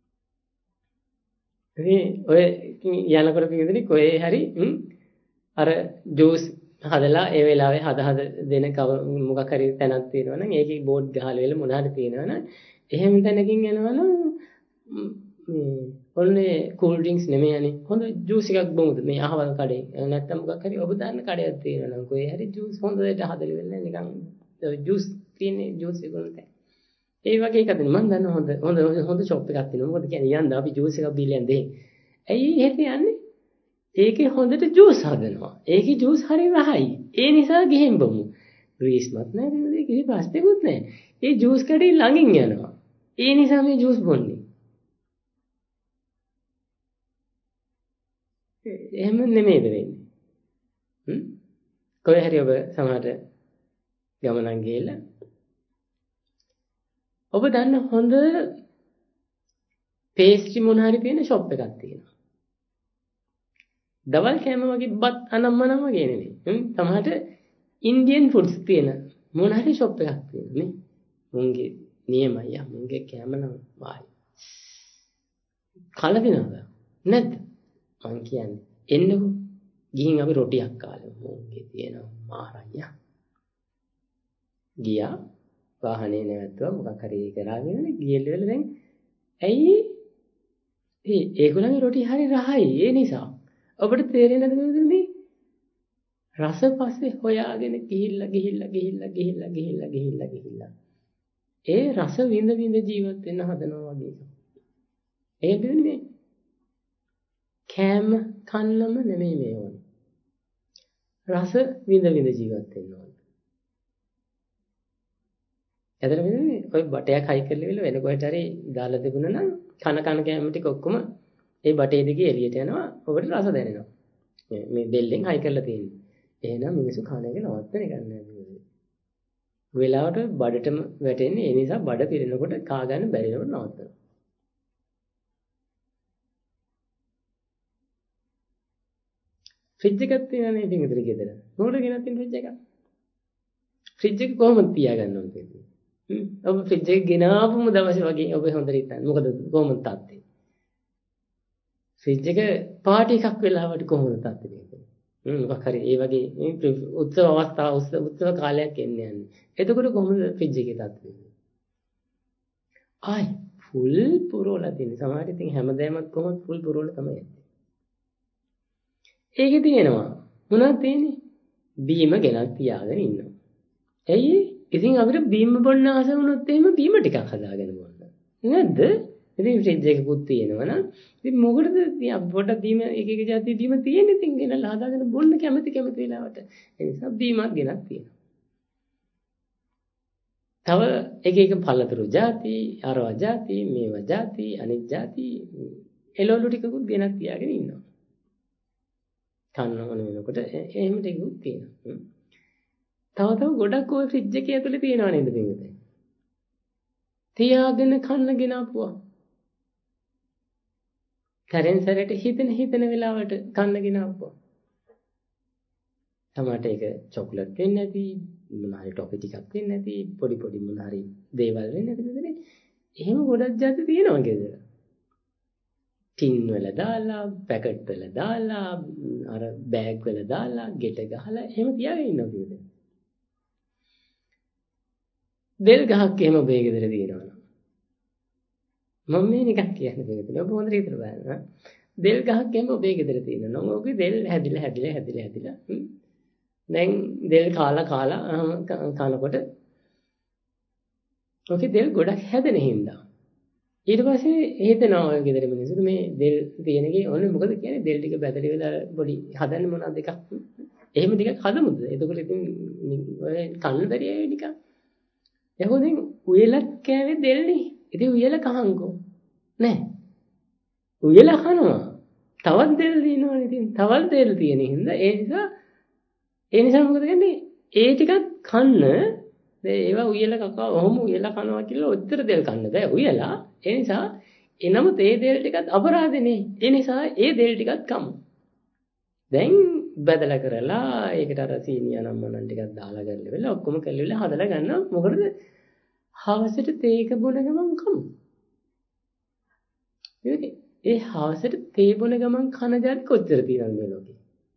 ඉතින් ඔය යනකොට පිළිදෙන්නේ කොහේ හරි අර ජූස් හදලා ඒ වෙලාවේ හද හද දෙන මොකක් හරි තැනක් තියෙනවනම් ඒකේ බෝඩ් ගහලා වෙල මොන හරි තියෙනවනම් එහෙම තැනකින් යනවනම් මේ ඔන්නේ කූල් ඩ්‍රින්ක්ස් නෙමෙයි අනේ හොඳ ජූස් එකක් බොමුද මේ අහවල් කඩේ නැත්තම් මොකක් හරි ඔබ දන්න කඩයක් තියෙනවනම් කොහේ හරි ජූස් හොඳට හදලා වෙල නිකන් ජූස් තියෙන්නේ ජූස් විකුණන තැන. ඒ වගේ එකක් දෙන්න මම දන්න හොඳ හොඳ හොඳ ෂොප් එකක් තියෙනවා. මොකද කියන්නේ යන්න අපි ජූස් එකක් බීලා යන්නේ. ඇයි එහෙට යන්නේ? ඒකේ හොඳට ජූස් හදනවා. ඒකේ ජූස් හරි රහයි. ඒ නිසා ගිහින් බොමු. ග්‍රීස්මත් නැහැ නේද? කිසි ප්‍රශ්නකුත් නැහැ. ඒ ජූස් කඩේ ළඟින් යනවා. ඒ නිසා මේ ජූස් බොන්නේ. එහෙම නෙමෙයිද වෙන්නේ? හ්ම්? කොහේ හරි ඔබ සමහරට ගමනක් ගිහලා ඔබ දන්න හොඳ පේස්ට්‍රි මොන හරි තියෙන ෂොප් එකක් තියෙනවා. දවල් කෑම වගේ බත් අනම්මනම් වගේ නෙමෙයි. හ්ම් සමහරට ඉන්දියන් ෆුඩ්ස් තියෙන මොන හරි ෂොප් එකක් තියෙනවා නේ. මුන්ගේ නියමයි යා මුන්ගේ කෑම නම් වායි. කලදිනවද? නැද්ද? මං කියන්නේ එන්නකෝ. ගිහින් අපි රොටියක් කාලා මොකේ තියෙනවා මාරයියා. ගියා වාහනේ නැවතුවා මොකක් හරි කරාගෙන ගියල්ල දැන් ඇයි ඒ ඒගොල්ලන්ගේ රොටි හරි රහයි ඒ නිසා ඔබට තේරෙන්නේ නැද්ද මේ රස පස්සේ හොයාගෙන ගිහිල්ලා ගිහිල්ලා ගිහිල්ලා ගිහිල්ලා ගිහිල්ලා ගිහිල්ලා ගිහිල්ලා ඒ රස විඳ විඳ ජීවත් වෙන්න හදනවා වගේ එකක්. ඒ කියන්නේ කෑම කන්නම නෙමෙයි මේ වුනේ. රස විඳ විඳ ජීවත් වෙන්න ඕන. එතන වෙන්නේ ඔය බටයක් හයි කරලා ඉවල වෙන කොහෙට හරි දාලා තිබුණා නම් කන කන කෑම ටික ඔක්කොම ඒ බටේ දිගේ එළියට යනවා ඔබට රස දැනෙනවා. මේ මේ දෙල්ලෙන් හයි කරලා තියෙන්නේ. එහෙනම් මිනිස්සු කන එක නවත්තන එක නෑ. වෙලාවට බඩටම වැටෙන්නේ ඒ නිසා බඩ පිරෙනකොට කා ගන්න බැරිනකොට නවත්තනවා. ෆ්‍රිජ් එකක් තියෙනනේ ඉතින් ඉතින් ගෙදර. මොකටද ගෙනත් තියෙන ෆ්‍රිජ් එක? ෆ්‍රිජ් එක කොහොමද තියාගන්න ඕනද? හ්ම් ඔබ ෆ්‍රිජ් එක ගෙනාවුම දවසේ වගේ ඔබ හොඳට හිතන්න. මොකද කොහොමද තාත්තේ? ෆ්‍රිජ් එක පාටි එකක් වෙලාවට කොහොමද තාත්තේ මේක? හ්ම් මොකක් හරි ඒ වගේ උත්සව අවස්ථා උත්සව කාලයක් එන්නේ යන්නේ. එතකොට කොහොමද ෆ්‍රිජ් එකේ තත්ත්වය? ආයි ෆුල් පුරවලා තියෙන. සමහර ඉතින් හැමදේමත් කොහොමද ෆුල් පුරවලා තමයි යන්නේ. ඒකේ තියෙනවා මොනවද තියෙන්නේ? බීම ගෙනත් තියාගෙන ඉන්නවා. ඇයි? ඉතින් අපිට බීම බොන්න ආස වුණොත් එහෙම බීම ටිකක් හදාගෙන බොන්න. නේද? ඉතින් ෆ්‍රිජ් එකකුත් තියෙනවනම් ඉතින් මොකටද පොඩ බීම එක එක જાති බීම තියෙන්නේ ඉතින් ගෙනලා හදාගෙන බොන්න කැමති කැමති වෙලාවට. ඒ නිසා බීමක් ගෙනත් තියෙනවා. තව එක එක පළතුරු જાති, අරවා જાති, මේවා જાති, අනිත් જાති එළවලු ටිකකුත් ගෙනත් තියාගෙන ඉන්නවා. කන්න ඕන වෙනකොට එහෙම ටිකකුත් තියෙනවා. තව තව ගොඩක් ඔය ෆ්‍රිජ් එකේ ඇතුලේ තියෙනව නේද පින්විතේ? තියාගෙන කන්න ගෙනාපුවා. කරෙන් සැරේට හිතෙන හිතෙන වෙලාවට කන්න ගෙනාපුවා. සමහරට ඒක චොක්ලට් වෙන්නේ නැති, මොන හරි ටොෆි ටිකක් වෙන්නේ නැති, පොඩි පොඩි මොන හරි දේවල් වෙන්නේ නැති නේද? එහෙම ගොඩක් જાති තියෙනවා ගෙදර. ටින් වල දාලා, පැකට් වල දාලා, අර බෑග් වල දාලා, ගෙට ගහලා එහෙම තියාගෙන ඉන්නවා කිව්වද? දෙල් ගහක් එහෙම ඔබේ ගෙදර තියෙනවා. මම මේ නිකන් කියන්නේ දෙයක්. ඔබ හොඳට හිතලා බලන්න. දෙල් ගහක් එහෙම ඔබේ ගෙදර තියෙනවා. ඔගේ දෙල් හැදිලා හැදිලා හැදිලා හැදිලා. දැන් දෙල් කාලා කාලා කනකොට ඔකේ දෙල් ගොඩක් හැදෙන හින්දා. ඊට පස්සේ හිතනවා ඔය ගෙදර මිනිස්සු මේ දෙල් තියෙනකේ ඕනේ මොකද කියන්නේ දෙල් ටික බැදලි වෙලා පොඩි හදන්නේ මොනවද එකක්. එහෙම ටිකක් හදමුද? එතකොට ඉතින් ඔය කන්න බැරි අය නිකන්. එහොම දැන් උයලක් කෑවේ දෙල්නේ. ඉතින් උයල කහංකෝ. නෑ. උයල කනවා. තවත් දෙල් දිනවනේ ඉතින්. තවත් දෙල් තියෙන හින්දා ඒ නිසා ඒ නිසා මොකද කියන්නේ? ඒ ටිකක් කන්න ඒවා උයල කකා ඔහොම උයල කනවා කියලා ඔච්චර දෙල් කන්න බෑ උයලා. ඒ නිසා එනමුත් ඒ දෙල් ටිකත් අපරාධනේ. ඒ නිසා ඒ දෙල් ටිකත් කමු. දැන් බදලා කරලා ඒකට අර සීනිය නම් මනන් ටිකක් දාලා ගන්න වෙලා ඔක්කොම කළවිලා හදලා ගන්නවා. මොකටද? හවසට තේක බොන ගමන් කමු. ඒ හවසට තේ බොන ගමන් කන જાති කොච්චර තියෙනවද මේ ලෝකේ?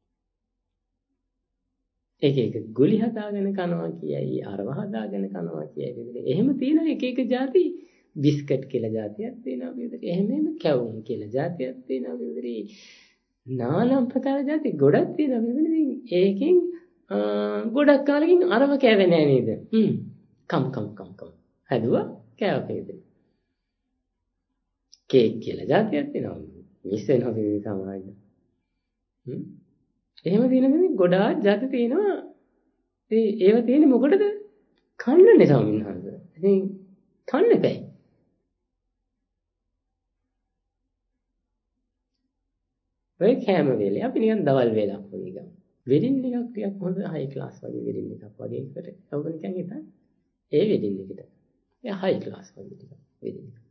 එක එක ගුලි හදාගෙන කනවා කියයි, අරව හදාගෙන කනවා කියයි. එහෙම තියෙන එක එක જાති බිස්කට් කියලා જાතියක් තියෙනවා විතර. එහෙම එහෙම කැවුම් කියලා જાතියක් තියෙනවා විතර. නානම් ප්‍රකාර જાති ගොඩක් තියෙනවා විතර. ඒකෙන් ගොඩක් කාලෙකින් අරව කෑවේ නෑ නේද? හ්ම්. කම් කම් කම් කම්. හැදුවා කෑවා විතර. කේක් කියලා જાතියක් තියෙනවා. මිස් වෙනවා මේ සමාජයේ. හ්ම්. එහෙම තියෙන මේ ගොඩාක් જાති තියෙනවා. ඒ ඒව තියෙන්නේ මොකටද? කන්නනේ සමින්හස. ඉතින් කන්න බෑ. ඔය කෑම වේලේ අපි නිකන් දවල් වේලක් වගේ ගමු. වෙඩින් එකක් ටිකක් හොඳ හයි ක්ලාස් වගේ වෙඩින් එකක් වගේ එකට ඔබ නිකන් හිතන්න. ඒ වෙඩින් එකට. ඒ හයි ක්ලාස් වගේ ටිකක් වෙඩින් එක.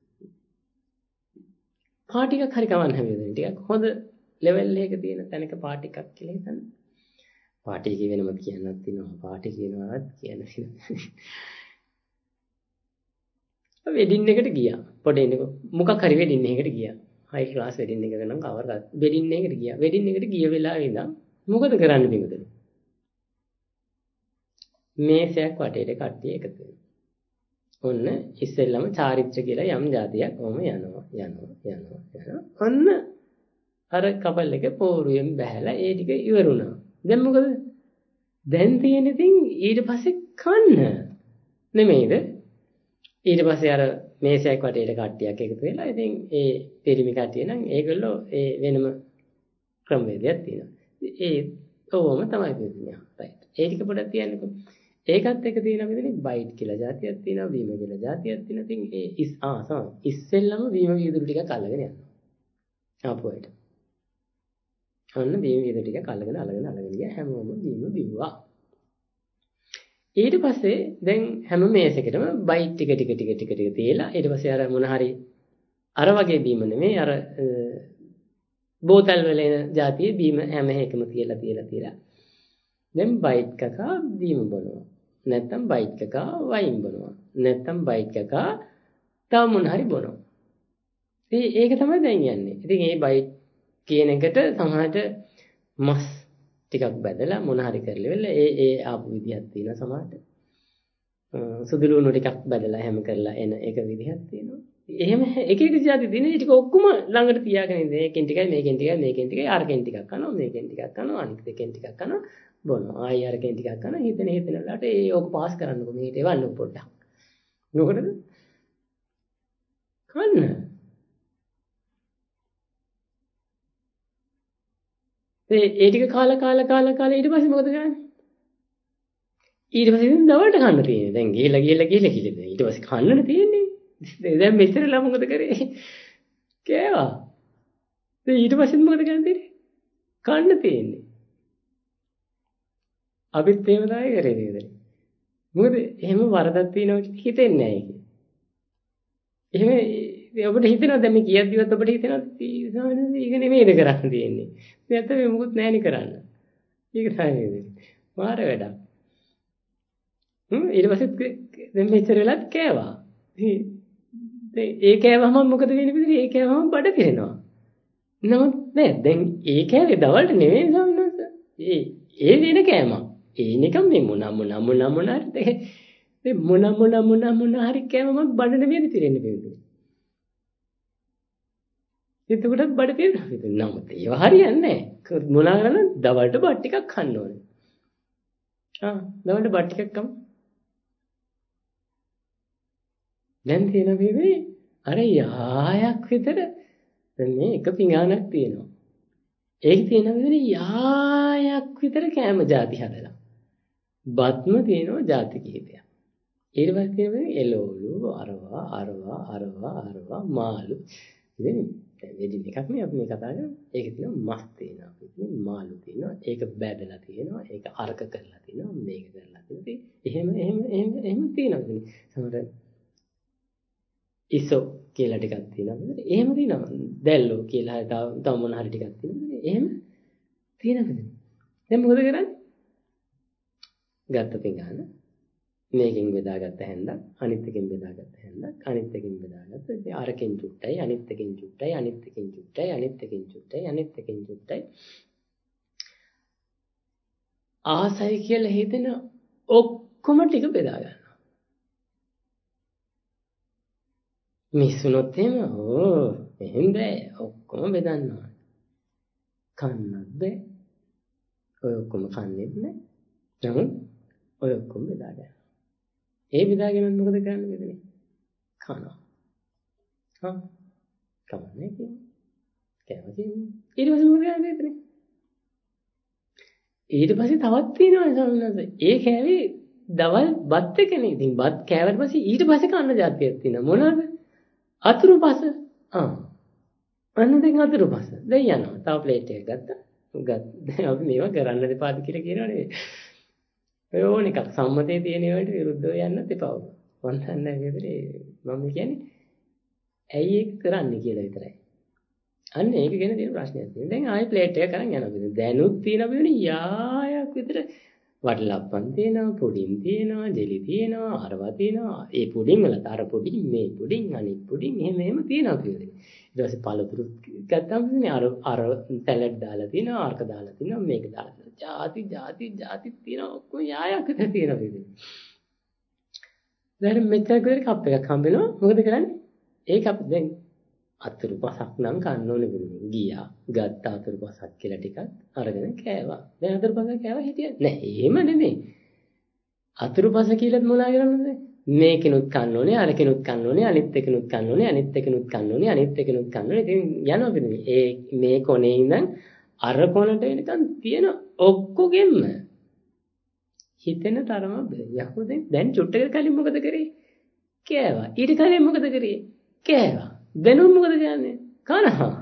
පාටි එකක් හරි කවන්න හැමදේම ටිකක් හොඳ ලෙවල් එකක තියෙන තැනක පාටි එකක් කියලා හිතන්න. පාටි එක වෙනමත් කියන්නත් තියෙනවා. පාටි කියනවාත් කියන්නේ. වෙඩින් එකට ගියා. පොඩේ ඉන්නකො මොකක් හරි වෙඩින් එකකට ගියා. හයි ක්ලාස් වෙඩින් එකක නම් කවර වෙඩින් එකකට ගියා. වෙඩින් එකට ගිය වෙලාවේ ඉඳන් මොකද කරන්න පිටුදේ? මේසයක් වටේට කට්ටිය එකතු වෙනවා. ඔන්න ඉස්සෙල්ලම චාරිත්‍ර කියලා යම් જાතියක් ඔහම යනවා යනවා යනවා යනවා. ඔන්න අර කපල් එක පෝරුවෙන් බහැලා ඒ ටික ඉවරුණා. දැන් මොකද? දැන් තියෙන ඉතින් ඊට පස්සේ කන්න නෙමෙයිද? ඊට පස්සේ අර මේසයක් වටේට කට්ටියක් එකතු වෙලා ඉතින් ඒ පිරිමි කට්ටිය නම් ඒගොල්ලෝ ඒ වෙනම ක්‍රමවේදයක් තියෙනවා. ඒ ඕවම තමයි තියෙන්නේ. රයිට්. ඒ ටික පොඩ්ඩක් තියන්නකෝ. ඒකත් එක තියෙනවා මෙතන බයිට් කියලා જાතියක් තියෙනවා වීම කියලා જાතියක් තියෙනවා. ඉතින් ඒ ඉස් ආ සම ඉස්සෙල්ලම වීම වීදුරු ටිකක් අල්ලගෙන යනවා. ආපුවට. අන්න වීම වීදුරු ටිකක් අල්ලගෙන අල්ලගෙන අල්ලගෙන ගියා හැමෝම වීම බිව්වා. ඊට පස්සේ දැන් හැම මේසෙකටම බයිට් ටික ටික ටික ටික ටික තියලා ඊට පස්සේ අර මොන හරි අර වගේ බීම නෙමෙයි අර බෝතල් වල එන જાතියේ බීම හැම එකම තියලා තියලා තියලා දැන් බයිට් කකා බීම බොනවා. නැත්තම් බයිට් කකා වයින් බොනවා. නැත්තම් බයිට් කකා තව මොන හරි බොනවා. ඉතින් ඒක තමයි දැන් යන්නේ. ඉතින් මේ බයිට් කියන එකට සමහරට මස් ටිකක් බැදලා මොන හරි කරලා ඒ ඒ ආපු විදිහක් තියෙනවා සමහරට. සුදු ලුණු ටිකක් බැදලා හැම කරලා එන එක විදිහක් තියෙනවා. එහෙම එක එක જાති දින ටික ඔක්කොම ළඟට තියාගෙන ඉඳලා මේකෙන් ටිකයි මේකෙන් ටිකයි මේකෙන් ටිකයි අරකින් ටිකක් කනවා මේකෙන් ටිකක් කනවා අනිත් දෙකෙන් ටිකක් කනවා බොනවා. ආයෙ අරකින් ටිකක් කනවා හිතෙන හිතෙන වෙලාවට ඒ ඕක පාස් කරන්නකො මේකට එවන්න පොඩ්ඩක්. මොකටද? කන්න. ඒ ඒ ටික කාලා කාලා කාලා කාලා ඊට පස්සේ මොකද කරන්නේ? ඊට පස්සේ ඉතින් දවල්ට කන්න තියෙන්නේ. දැන් ගිහලා ගිහලා ගිහලා ගිහලා ඊට පස්සේ කන්නනේ තියෙන්නේ. දැන් මෙච්චරලා මොකද කරේ? කෑවා. දැන් ඊට පස්සේ මොකද කරන්නේ? කන්න තියෙන්නේ. අපිත් එහෙම තමයි කරේ නේද? මොකද එහෙම වරදක් තියෙනවා හිතෙන්නේ නැහැ ඒක. එහෙම ඔබට හිතෙනවද දැන් මේ කියද්දිවත් ඔබට හිතෙනවද සාමාන්‍යයෙන් ඒක නෙමෙයිද කරන්න තියෙන්නේ. නැත්නම් මේ මොකුත් නැහැ නේ කරන්න. ඒක තමයි නේද? මාර වැඩක්. හ්ම් ඊට පස්සේ දැන් මෙච්චර වෙලත් කෑවා. ඒ කෑවම මොකද වෙන්නේ පිටින් ඒ කෑවම බඩ පිරෙනවා. නමුත් නෑ දැන් ඒ කෑවේ දවල්ට නෙමෙයි සම්මත. ඒ ඒ වෙන කෑමක්. ඒ නිකම් මේ මොන මොන මොන මොන හරි මේ මොන මොන මොන මොන හරි කෑමක් බඩ නෙමෙයි පිරෙන්නේ පිටින්. එතකොටත් බඩ පිරෙනවා. නමුත් ඒව හරියන්නේ නෑ. මොනවා කරන්නේ දවල්ට බත් ටිකක් කන්න ඕනේ. ආ දවල්ට බත් ටිකක් කමු. දැන් තියෙන බේබේ අර යායක් විතර දැන් මේ එක පිඟානක් තියෙනවා. ඒක තියෙන බේබේ යායක් විතර කෑම જાති හදලා. බත්ම තියෙනවා જાති කිහිපයක්. ඊට පස්සේ තියෙනවා එළවලු අරවා අරවා අරවා අරවා මාළු. ඉතින් වෙඩි එකක් නේ අපි මේ කතා කරන්නේ. ඒක තියෙනවා මස් තියෙනවා. ඉතින් මාළු තියෙනවා. ඒක බැදලා තියෙනවා. ඒක අරක කරලා තියෙනවා. මේක කරලා තියෙනවා. එහෙම එහෙම එහෙම එහෙම තියෙනවා. ඉතින් සමහර ඉසෝ කියලා ටිකක් තියෙනවා. එහෙම තියෙනවා. දැල්ලෝ කියලා හරි තව තව මොන හරි ටිකක් තියෙනවා. එහෙම තියෙනවා. දැන් මොකද කරන්නේ? ගත්ත පිඟාන මේකෙන් බෙදාගත්ත හැන්දක් අනිත් එකෙන් බෙදාගත්ත හැන්දක් අනිත් එකෙන් බෙදාගත්ත ඉතින් අරකින් චුට්ටයි අනිත් එකෙන් චුට්ටයි අනිත් එකෙන් චුට්ටයි අනිත් එකෙන් චුට්ටයි අනිත් එකෙන් චුට්ටයි ආසයි කියලා හිතෙන ඔක්කොම ටික බෙදා ගන්නවා. මිස්සුනොත් එහෙම ඕ එහෙම බෑ ඔක්කොම බෙදන්නවා. කන්නත් බෑ. ඔය ඔක්කොම කන්නේත් නෑ. නමුත් ඔය ඔක්කොම බෙදා ගන්නවා. ඒ බෙදාගෙන මොකද කරන්නේ මෙතන? කනවා. හා කවන්නේ කියන්නේ. කෑම කියන්නේ. ඊට පස්සේ මොකද කරන්නේ මෙතන? ඊට පස්සේ තවත් තියෙනවා සමහරවිට. ඒ කෑවේ දවල් බත් එකනේ. ඉතින් බත් කෑවට පස්සේ ඊට පස්සේ කන්න જાතියක් තියෙනවා. මොනවාද? අතුරුපස. ආ. අන්න දැන් අතුරුපස. දැන් යනවා. තව ප්ලේට් එකක් ගත්තා. ගත් දැන් අපි මේවා කරන්න දෙපාද කියලා කියනවා නෙවෙයි. ඔය ඕන එකක් සම්මතයේ තියෙන ඒවාට විරුද්ධව යන්නත් එපා. මම දන්නේ නැහැ මම කියන්නේ ඇයි ඒක කරන්නේ කියලා විතරයි. අන්න ඒක ගැන තියෙන ප්‍රශ්නයක් තියෙනවා. දැන් ආයෙ ප්ලේට් එක කරන් යනවා. දැනුත් තියෙන බිවනේ යායක් විතර වටලප්පන් තියෙනවා, පුඩින් තියෙනවා, ජෙලි තියෙනවා, අරවා තියෙනවා. ඒ පුඩින් වලත් අර පුඩින්, මේ පුඩින්, අනිත් පුඩින් එහෙම එහෙම තියෙනවා කියලා. ඊට පස්සේ පළතුරු ගත්තාම ඉතින් අර අර සැලඩ් දාලා තියෙනවා, අර්ක දාලා තියෙනවා, මේක දාලා තියෙනවා. ಜಾති ಜಾති ಜಾති තියෙනවා. ඔක්කොම යායක් විතර තියෙනවා ඉතින්. දැන් මෙච්චර කර කප් එකක් හම්බෙනවා. මොකද කරන්නේ? ඒක අපි දැන් අතුරු පසක් නම් කන්න ඕනේ වෙන්නේ. ගියා. ගත්ත අතුරු පසක් කියලා ටිකක් අරගෙන කෑවා. දැන් අතුරු පසක් කෑවා හිටියද? නෑ, එහෙම නෙමෙයි. අතුරු පස කියලාත් මොනා කරන්නද? මේකිනුත් කන්න ඕනේ, අරකිනුත් කන්න ඕනේ, අනිත් එකනුත් කන්න ඕනේ, අනිත් එකනුත් කන්න ඕනේ, අනිත් එකනුත් කන්න ඕනේ. ඉතින් යනවා වෙන්නේ. ඒ මේ කොනේ ඉඳන් අර කොනට එනකන් තියෙන ඔක්කොගෙම හිතෙන තරම යහුදෙන් දැන් චුට්ටකට කලින් මොකද කරේ? කෑවා. ඊට කලින් මොකද කරේ? කෑවා. දැනුම් මොකද කියන්නේ? කනවා.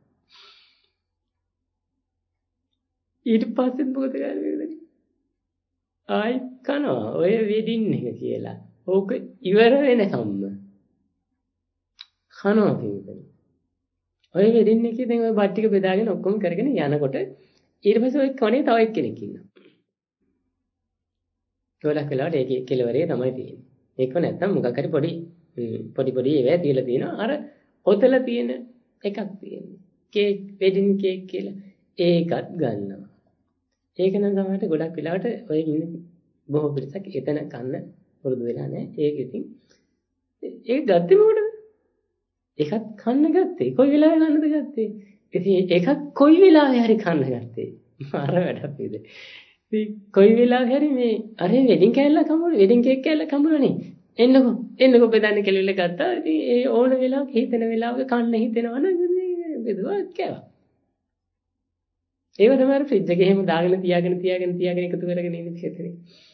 ඊට පස්සෙත් මොකද කරන්නේ? ආයි කනවා. ඔය වෙඩින් එක කියලා. ඕක ඉවර වෙනකම්ම කනවා කියන්නේ. ඔය වෙඩින් එකේ දැන් ඔය බත් ටික බෙදාගෙන ඔක්කොම කරගෙන යනකොට ඊට පස්සේ ඔය කණේ තව එක්කෙනෙක් ඉන්නවා. ගොඩක් වෙලාවට ඒකේ කෙලවරේ තමයි තියෙන්නේ. ඒක නැත්තම් මොකක් හරි පොඩි පොඩි පොඩි ඒවා තියලා තියෙනවා. අර ඔතල තියෙන එකක් තියෙනවා. කේක් වෙඩින් කේක් කියලා. ඒකත් ගන්නවා. ඒක නම් තමයි ගොඩක් වෙලාවට ඔය ඉන්නේ බොහෝ පිරිසක් එතන කන්න පුරුදු වෙලා නැහැ. ඒක ඉතින් ඒක ගත්තේ මොකටද? ඒකත් කන්න ගත්තේ. කොයි වෙලාවෙ කන්නද ගත්තේ? ඉතින් ඒකත් කොයි වෙලාවෙ හරි කන්න ගත්තේ. අර වැඩක් වේද. ඉතින් කොයි වෙලාවෙ හරි මේ අර වෙඩින් කෑල්ලක් හම්බුනේ, වෙඩින් කේක් කෑල්ලක් හම්බුනනේ. එන්නකෝ එන්නකෝ බෙදන්න කෙලවිල්ල ගත්තා. ඉතින් ඒ ඕන වෙලාවක හිතෙන වෙලාවක කන්න හිතෙනවා නම් බෙදුවා කෑවා. ඒව තමයි අර ෆ්‍රිජ් එකේ එහෙම දාගෙන තියාගෙන තියාගෙන තියාගෙන එකතු කරගෙන ඉන්නේ හිතේ.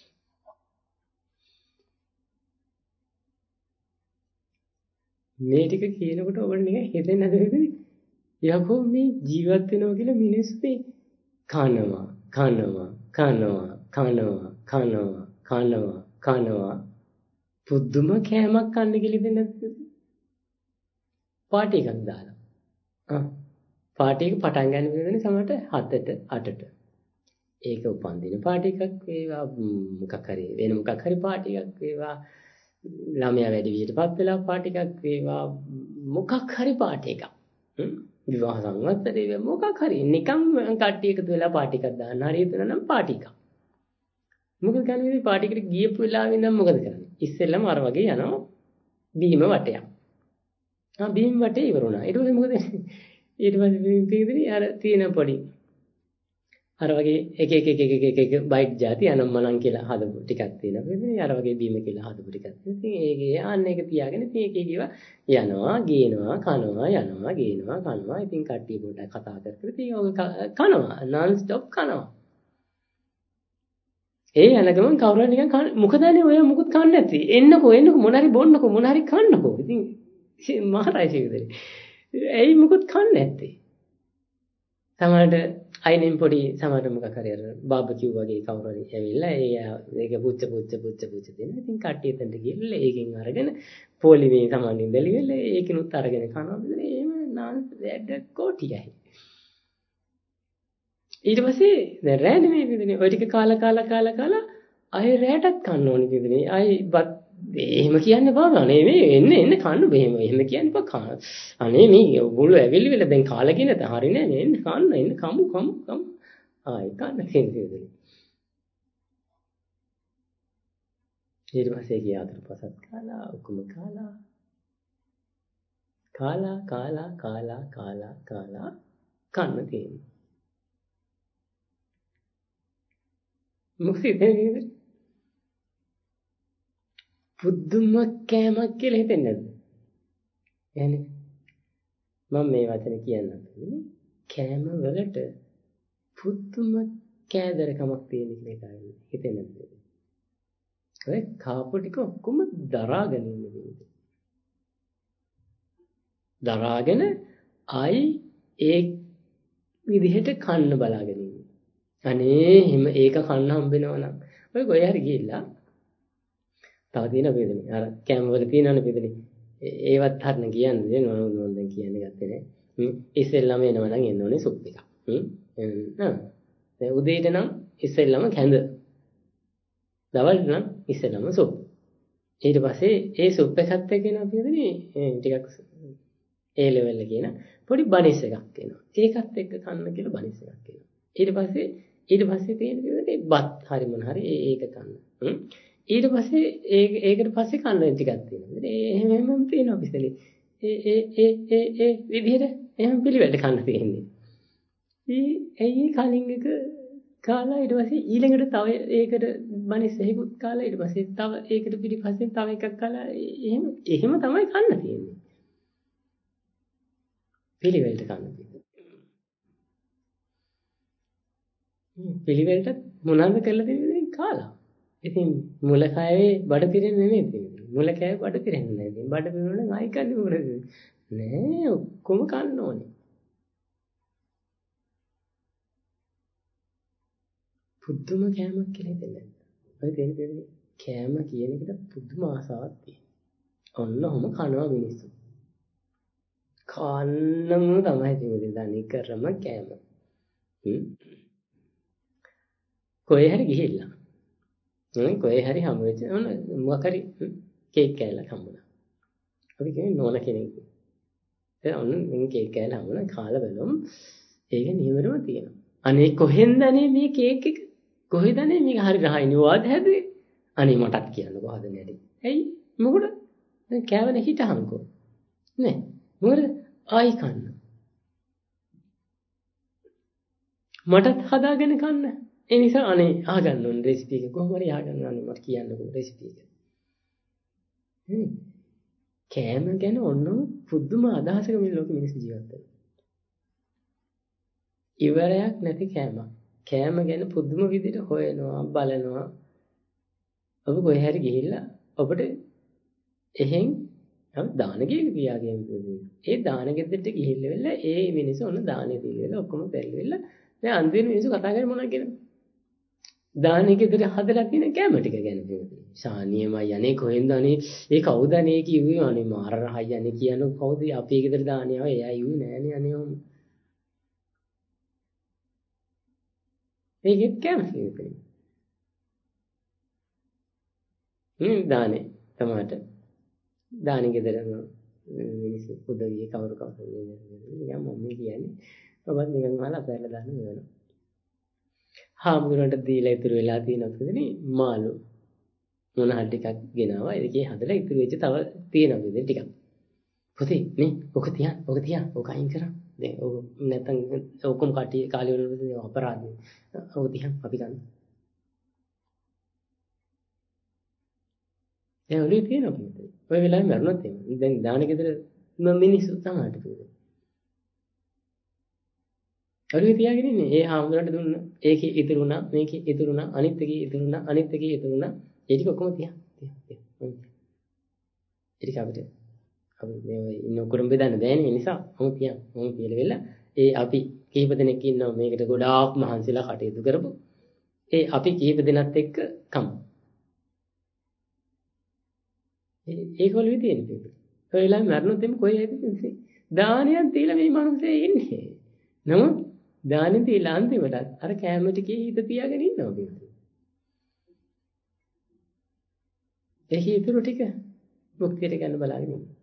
මේ ටික කියනකොට ඔබට නිකන් හිතෙන්නේ නැද්ද මේ? යකෝ මේ ජීවත් වෙනවා කියලා මිනිස්සු මේ කනවා, කනවා, කනවා, කනවා, කනවා, කනවා, කනවා. පුදුම කෑමක් කන්න කියලා දෙන්නේ නැද්ද? පාටි එකක් දාලා. ආ පාටි එක පටන් ගන්න වෙනනේ සමහරට හතට අටට. ඒක උපන්දින පාටි එකක් වේවා මොකක් හරි වෙන මොකක් හරි පාටි එකක් වේවා ළමයා වැඩි විදිහටපත් වෙලා පාටි එකක් වේවා මොකක් හරි පාටි එකක්. විවාහ සංවත්සරේ මොකක් හරි නිකන් කට්ටිය එකතු වෙලා පාටි එකක් දාන්න හරියට නම් පාටි එකක්. මොකද කියන්නේ මේ පාටි එකට ගියපු වෙලාවෙ ඉඳන් මොකද කරන්නේ? ඉස්සෙල්ලම අර වගේ යනවා බීම වටයක්. ආ බීම වටේ ඉවරුණා. ඊට පස්සේ මොකද ඊට පස්සේ තීන්දුවේ අර තියෙන පොඩි අර වගේ එක එක එක එක එක එක බයිට් જાති අනම් මනම් කියලා හදපු ටිකක් තියෙනවා. ඉතින් අර වගේ බීම කියලා හදපු ටිකක්. ඉතින් ඒකේ අන්න එක තියාගෙන ඉතින් ඒකේ කිව්වා යනවා, ගේනවා, කනවා, යනවා, ගේනවා, කනවා. ඉතින් කට්ටිය පොඩ්ඩක් කතා කර කර ඉතින් ඔය කනවා, non stop කනවා. ඒ යන ගමන් කවුරු හරි නිකන් මොකද අනේ ඔය මොකුත් කන්නේ නැති. එන්නකෝ එන්නකෝ මොන හරි බොන්නකෝ මොන හරි කන්නකෝ. ඉතින් මහරයි ජීවිතේ. ඇයි මොකුත් කන්නේ නැත්තේ? සමහරට අයිනෙන් පොඩි සමහරට මොකක් හරි අර බාබකියු වගේ කවුරු හරි ඇවිල්ලා ඒ ඒක පුච්ච පුච්ච පුච්ච පුච්ච දෙනවා. ඉතින් කට්ටිය එතනට ගිහලා ඒකෙන් අරගෙන පොලිමේ සමහරින් දැලිවෙල ඒකිනුත් අරගෙන කනවා. එහෙම නාස් වැඩ කොටියයි. ඊට පස්සේ දැන් රෑ නෙමෙයි පිටිනේ. ඔය ටික කාලා කාලා කාලා කාලා ආයෙ රෑටත් කන්න ඕනේ පිටිනේ. ආයෙ බත් එහෙම කියන්න බෑ. අනේ මේ එන්න එන්න කන්න බෑ. එහෙම කියන්න බෑ. අනේ මේ ඔගොල්ලෝ ඇවිල්ලි වෙලා දැන් කාලා කියන ත හරි නෑ නේ. එන්න කන්න එන්න කමු කමු කමු. ආයෙ කන්න තියෙන්නේ. ඊට පස්සේ ගිය අතට පසත් කාලා ඔක්කොම කාලා කාලා කාලා කාලා කාලා කාලා කන්න තියෙන්නේ. මොකද මේ පුදුම කෑමක් කියලා හිතෙන්නේ නැද්ද? එහෙනම් මම මේ වචන කියන්නම්. කෑම වලට පුදුම කෑදරකමක් තියෙන කියලා හිතෙන්නේ නැද්ද? ඔය කාපු ටික ඔක්කොම දරාගෙන ඉන්නේ. දරාගෙන ආයි ඒ විදිහට කන්න බලාගෙන ඉන්නේ. අනේ හිම ඒක කන්න හම්බෙනවා නම් ඔය කොහේ හරි ගිහිල්ලා තව තියෙන වේදනේ අර කැම වල තියෙනවනේ වේදනේ ඒවත් හරින කියන්නේ නෝ නෝ දැන් කියන්නේ ගත්තේ නෑ ඉස්සෙල්ලාම එනවා නම් එන්න ඕනේ සුප් එකක් හ්ම් නෑ දැන් උදේට නම් ඉස්සෙල්ලාම කැඳ දවල් නම් ඉස්සෙල්ලාම සුප්. ඊට පස්සේ ඒ සුප් එකත් එක්ක එනවා පිළිදෙනේ ටිකක් ඒ ලෙවල් එකේ කියන පොඩි බනිස් එකක් එනවා. ඒකත් එක්ක කන්න කියලා බනිස් එකක් එනවා. ඊට පස්සේ ඊට පස්සේ තියෙන පිළිදෙනේ බත් හරි මොන හරි ඒක කන්න. ඊට පස්සේ ඒක ඒකට පස්සේ කන්න ටිකක් තියෙනවා. එහෙම එහෙම තියෙනවා පිළිදෙනේ. ඒ ඒ ඒ ඒ ඒ විදිහට එහෙම පිළිවෙලට කන්න තියෙන්නේ. ඊ ඇයි කලින් එක කාලා ඊට පස්සේ ඊළඟට තව ඒකට බනිස් එහෙකුත් කාලා ඊට පස්සේ තව ඒකට පිටිපස්සේ තව එකක් කාලා එහෙම එහෙම තමයි කන්න තියෙන්නේ. පිළිවෙලට කන්න තියෙන්නේ. පිළිවෙලට මොනවාද කරලා තියෙන්නේ කාලා. ඉතින් මුල කෑවේ බඩ පිරෙන්නේ නෙමෙයි තියෙන්නේ. මුල කෑවේ බඩ පිරෙන්නේ නැහැ. ඉතින් බඩ පිරුණා නම් ආයි කන්නේ මොකද? නෑ ඔක්කොම කන්න ඕනේ. පුදුම කෑමක් කියලා හිතෙන්නේ නැහැ. ඔය තේරෙන්නේ දෙන්නේ කෑම කියන එකට පුදුම ආසාවක් තියෙනවා. ඔන්න ඔහම කනවා මිනිස්සු. කන්නම තමයි තියෙන්නේ දණි කරම කෑම. හ්ම්. කොහේ හරි ගිහිල්ලා. හ්ම් කොහේ හරි හමු වෙච්ච ඔන්න මොකක් හරි කේක් කෑල්ලක් හම්බුණා. අපි කියන්නේ නෝන කෙනෙක්. ඒ ඔන්න මින් කේක් කෑල්ල හම්බුණා කාලා බලමු. ඒක නියමරම තියෙනවා. අනේ කොහෙන්ද අනේ මේ කේක් එක? කොහෙද අනේ මේක හරි රහයිනේ වාද හැදුවේ? අනේ මටත් කියන්නකෝ හදන්න ඇති. ඇයි? මොකද? දැන් කෑවන හිටහන්කෝ. නේ. මොකද ආයි කන්න. මටත් හදාගෙන කන්න. ඒ නිසා අනේ අහගන්න ඕන රෙසිපි එක කොහොම හරි අහගන්න ඕනේ මට කියන්නකෝ රෙසිපි එක. නේ. කෑම ගැන ඔන්නම පුදුම අදහසක මේ ලෝකෙ මිනිස්සු ජීවත් වෙනවා. ඉවරයක් නැති කෑමක්. කෑම ගැන පුදුම විදිහට හොයනවා බලනවා. ඔබ කොහේ හරි ගිහිල්ලා ඔබට එහෙන් දාන ගෙයක පියාගෙන ඒ දාන ගෙදරට ගිහිල්ලා ඒ මිනිස්සු ඔන්න දානෙ දීලා ඔක්කොම බැරිවිලා දැන් අන්තිම මිනිස්සු කතා කරන්නේ මොනවද කියලා. දානෙ ගෙදර හදලා තියෙන කෑම ටික ගැන කියනවා. ශානියමයි අනේ කොහෙන්ද අනේ ඒ කවුද අනේ කිව්වේ අනේ මාර රහයි අනේ කියන කවුද අපේ ගෙදර දානේ ආව එයා ඉන්නේ නෑනේ අනේ ඔහොම. මේකෙත් කෑම කියන්නේ. හ්ම් දානේ තමාට දානෙ ගෙදරම මිනිස්සු උදවිය කවුරු කවුරු නිකන් මම කියන්නේ ඔබත් නිකන් අහලා අපැරලා දාන්න වෙනවා. හාමුදුරන්ට දීලා ඉතුරු වෙලා තියෙනවා කියන්නේ මාළු මොන හරි ටිකක් ගෙනාවා. ඒකේ හදලා ඉතුරු වෙච්ච තව තියෙනවා විදිහ ටිකක්. පුතේ නේ ඔක තියන් ඔක තියන් ඔක අයින් කරා. දැන් ඔක නැත්තම් ඔක්කොම කටි කාලේ වල අපරාධයි. ඔක තියන් අපි ගන්න. ඒ ඔලේ තියෙනවා පුතේ. ඔය වෙලාවෙම මරුණත් එහෙම. දැන් දාන ගෙදර මිනිස්සු තමයි පුතේ. ඔළුවේ තියාගෙන ඉන්නේ. ඒ හාමුදුරන්ට දුන්න. ඒකේ ඉතුරු වුණා, මේකේ ඉතුරු වුණා, අනිත් එකේ ඉතුරු වුණා, අනිත් එකේ ඉතුරු වුණා. ඒ ටික ඔක්කොම තියා. තියා. තියා. ඒ ටික අපිට අපි මේ ඉන්න ඔක්කොම බෙදන්න බෑනේ. ඒ නිසා මම තියන්. මම කියලා වෙලා ඒ අපි කීප දෙනෙක් ඉන්නවා මේකට ගොඩාක් මහන්සිලා කටයුතු කරපු. ඒ අපි කීප දෙනත් එක්ක කමු. ඒ ඒකවල තියෙන පිට. ඔය වෙලාවේ මරණොත් එimhe කොයි ඇයිද ඉන්නේ? දානයක් දීලා මේ මිනිස්සේ ඉන්නේ. නමුත් දානෙ දීලා අන්තිමට අර කැම ටිකේ හිත තියාගෙන ඉන්නවා පිට. ඒ හිතුරු ටික මුක්තියට ගන්න බලාගෙන ඉන්නවා.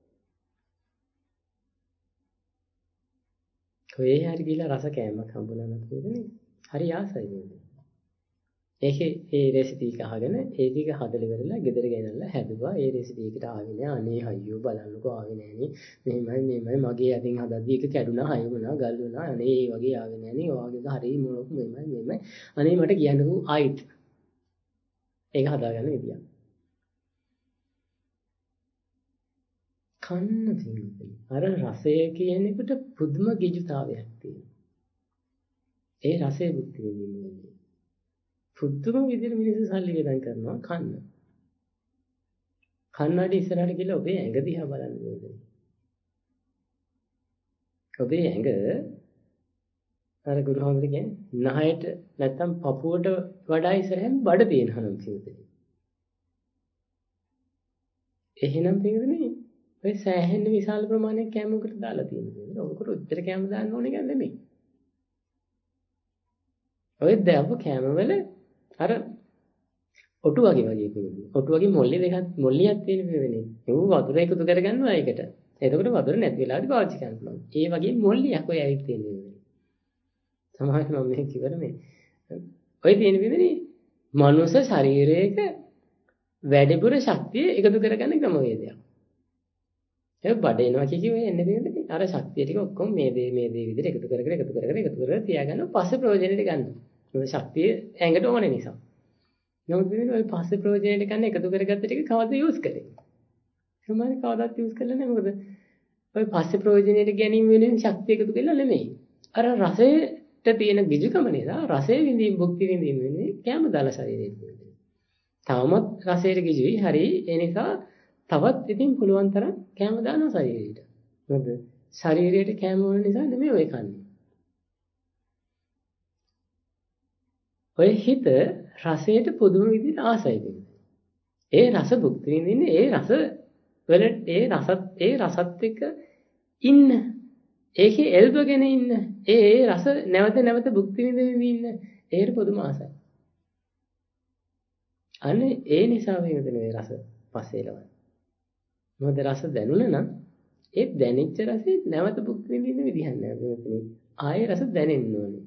කොහේ හරි ගිහලා රස කෑමක් හම්බුනා නැත්නම් හරි ආසයි නේද? ඒකේ ඒ රෙසිපි එක අහගෙන ඒ ටික හදලා ඉවරලා ගෙදර ගෙනල්ලා හැදුවා. ඒ රෙසිපි එකට ආවේ නෑ. අනේ අයියෝ බලන්නකෝ ආවේ නෑනේ. මෙහෙමයි මෙහෙමයි මගේ අතින් හදද්දි ඒක කැඩුනා, හය වුණා, ගල් වුණා. අනේ ඒ වගේ ආවේ නෑනේ. ඔයාගේ හරි මොනක් මෙහෙමයි මෙහෙමයි. අනේ මට කියන්නකෝ ආයිත්. ඒක හදාගන්න විදියක්. කන්න තියෙන්නේ. අර රසය කියන එකට පුදුම ගිජුතාවයක් තියෙනවා. ඒ රසය බුද්ධි විඳින්නේ. පුදුම විදිහට මිනිස්සු සල්ලි වෙදන් කරනවා කන්න. කන්නඩි ඉස්සරහට ගිහලා ඔබේ ඇඟ දිහා බලන්න ඕනේ. ඔබේ ඇඟ අර ගුරුහාමුදුර කියන්නේ නහයට නැත්තම් පපුවට වඩා ඉස්සරහින් බඩ තියෙන හනම් කිව්වේ. එහෙනම් තේරෙන්නේ ඔය සෑහෙන විශාල ප්‍රමාණයක් කැමකට දාලා තියෙනවා. ඔබකට උත්තර කැම දාන්න ඕනේ ගන්න නෙමෙයි. ඔය දැව කැම වල අර ඔටු වගේ වගේ පිළිදෙන. ඔටු වගේ මොල්ලේ දෙකක් මොල්ලියක් තියෙන පිළිදෙනේ. ඒක වතුර එකතු කරගන්නවා ඒකට. එතකොට වතුර නැති වෙලාවදී පාවිච්චි කරන්න පුළුවන්. ඒ වගේ මොල්ලියක් ඔය ඇවිත් තියෙන්නේ. සමහරවිට මම මේ කිව්වර මේ ඔය තියෙන පිළිදෙනේ මනුෂ්‍ය ශරීරයක වැඩිපුර ශක්තිය එකතු කරගන්න ක්‍රමවේදයක්. ඒක බඩ එනවා කිව්වේ එන්නේ දෙන්නේ. අර ශක්තිය ටික ඔක්කොම මේ දේ මේ දේ විදිහට එකතු කර කර එකතු කර කර එකතු කර කර තියාගන්න පස්සේ ප්‍රයෝජනෙට ගන්නවා. මොකද ශක්තිය ඇඟට ඕනේ නිසා. නමුත් මේ ඔය පස්සේ ප්‍රයෝජනෙට ගන්න එකතු කරගත්ත ටික කවද යූස් කරේ? සමහරවිට කවදාවත් යූස් කරලා නැහැ. මොකද ඔය පස්සේ ප්‍රයෝජනෙට ගැනීම වෙනුවෙන් ශක්තිය එකතු කරලා නෙමෙයි. අර රසයට තියෙන ගිජුකම නිසා රසයේ විඳීම් භුක්ති විඳීම වෙනුවෙන් කැම දාලා ශරීරයට දෙනවා. තවමත් රසයට ගිජුයි. හරි. ඒ නිසා තවත් ඉතින් පුළුවන් තරම් කැම දානවා ශරීරයට. මොකද ශරීරයට කැම ඕන නිසා නෙමෙයි ඔය කන්නේ. ඔය හිත රසයට පුදුම විදිහට ආසයි වෙන්නේ. ඒ රස භුක්ති විඳින්නේ ඒ රස වල ඒ රසත් ඒ රසත් එක්ක ඉන්න. ඒකේ එල්බගෙන ඉන්න. ඒ ඒ රස නැවත නැවත භුක්ති විඳින්න ඉන්න. ඒකට පුදුම ආසයි. අනේ ඒ නිසා වෙනද මේ රස පස්සේ ලවන්නේ. මොකද රස දැනුණා නම් ඒ දැනෙච්ච රසේ නැවත භුක්ති විඳින්න විදිහක් නැහැ මෙතන. ආයේ රස දැනෙන්න ඕනේ.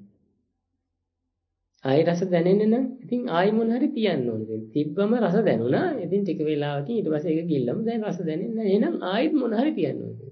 ආයේ රස දැනෙන්න නම් ඉතින් ආයි මොන හරි තියන්න ඕනේ. තිබ්බම රස දැනුණා. ඉතින් ටික වෙලාවකින් ඊට පස්සේ ඒක ගිල්ලම දැන් රස දැනෙන්නේ නැහැ. එහෙනම් ආයෙත් මොන හරි තියන්න ඕනේ.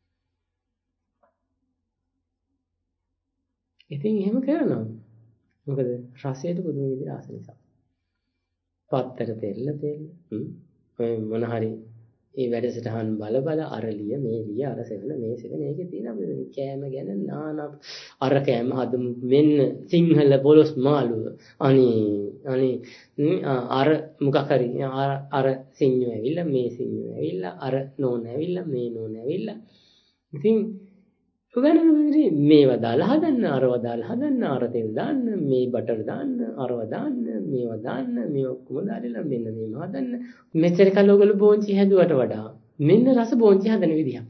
ඉතින් එහෙම කරනවා. මොකද රසයට පුදුම විදිහට ආස නිසා. පත්තර තෙල්ල තෙල්ල ඔය මොන හරි ඒ වැඩසටහන් බල බල අරලිය මේලිය අර සෙවන මේ සෙවන ඒකේ තියෙන අපේ කෑම ගැන නානා අර කෑම හදමු මෙන්න සිංහල පොලොස් මාළුව අනේ අනේ අර මොකක් හරි අර අර සිංහව ඇවිල්ලා මේ සිංහව ඇවිල්ලා අර නෝන ඇවිල්ලා මේ නෝන ඇවිල්ලා ඉතින් උගන්නන්නේ මේව දාලා හදන්න අරව දාලා හදන්න අර තෙල් දාන්න මේ බටර් දාන්න අරව දාන්න මේව දාන්න මේ ඔක්කොම දාලා මෙන්න මේව හදන්න මෙච්චර කල් ඔයගොල්ලෝ බෝන්චි හැදුවට වඩා මෙන්න රස බෝන්චි හදන විදියක්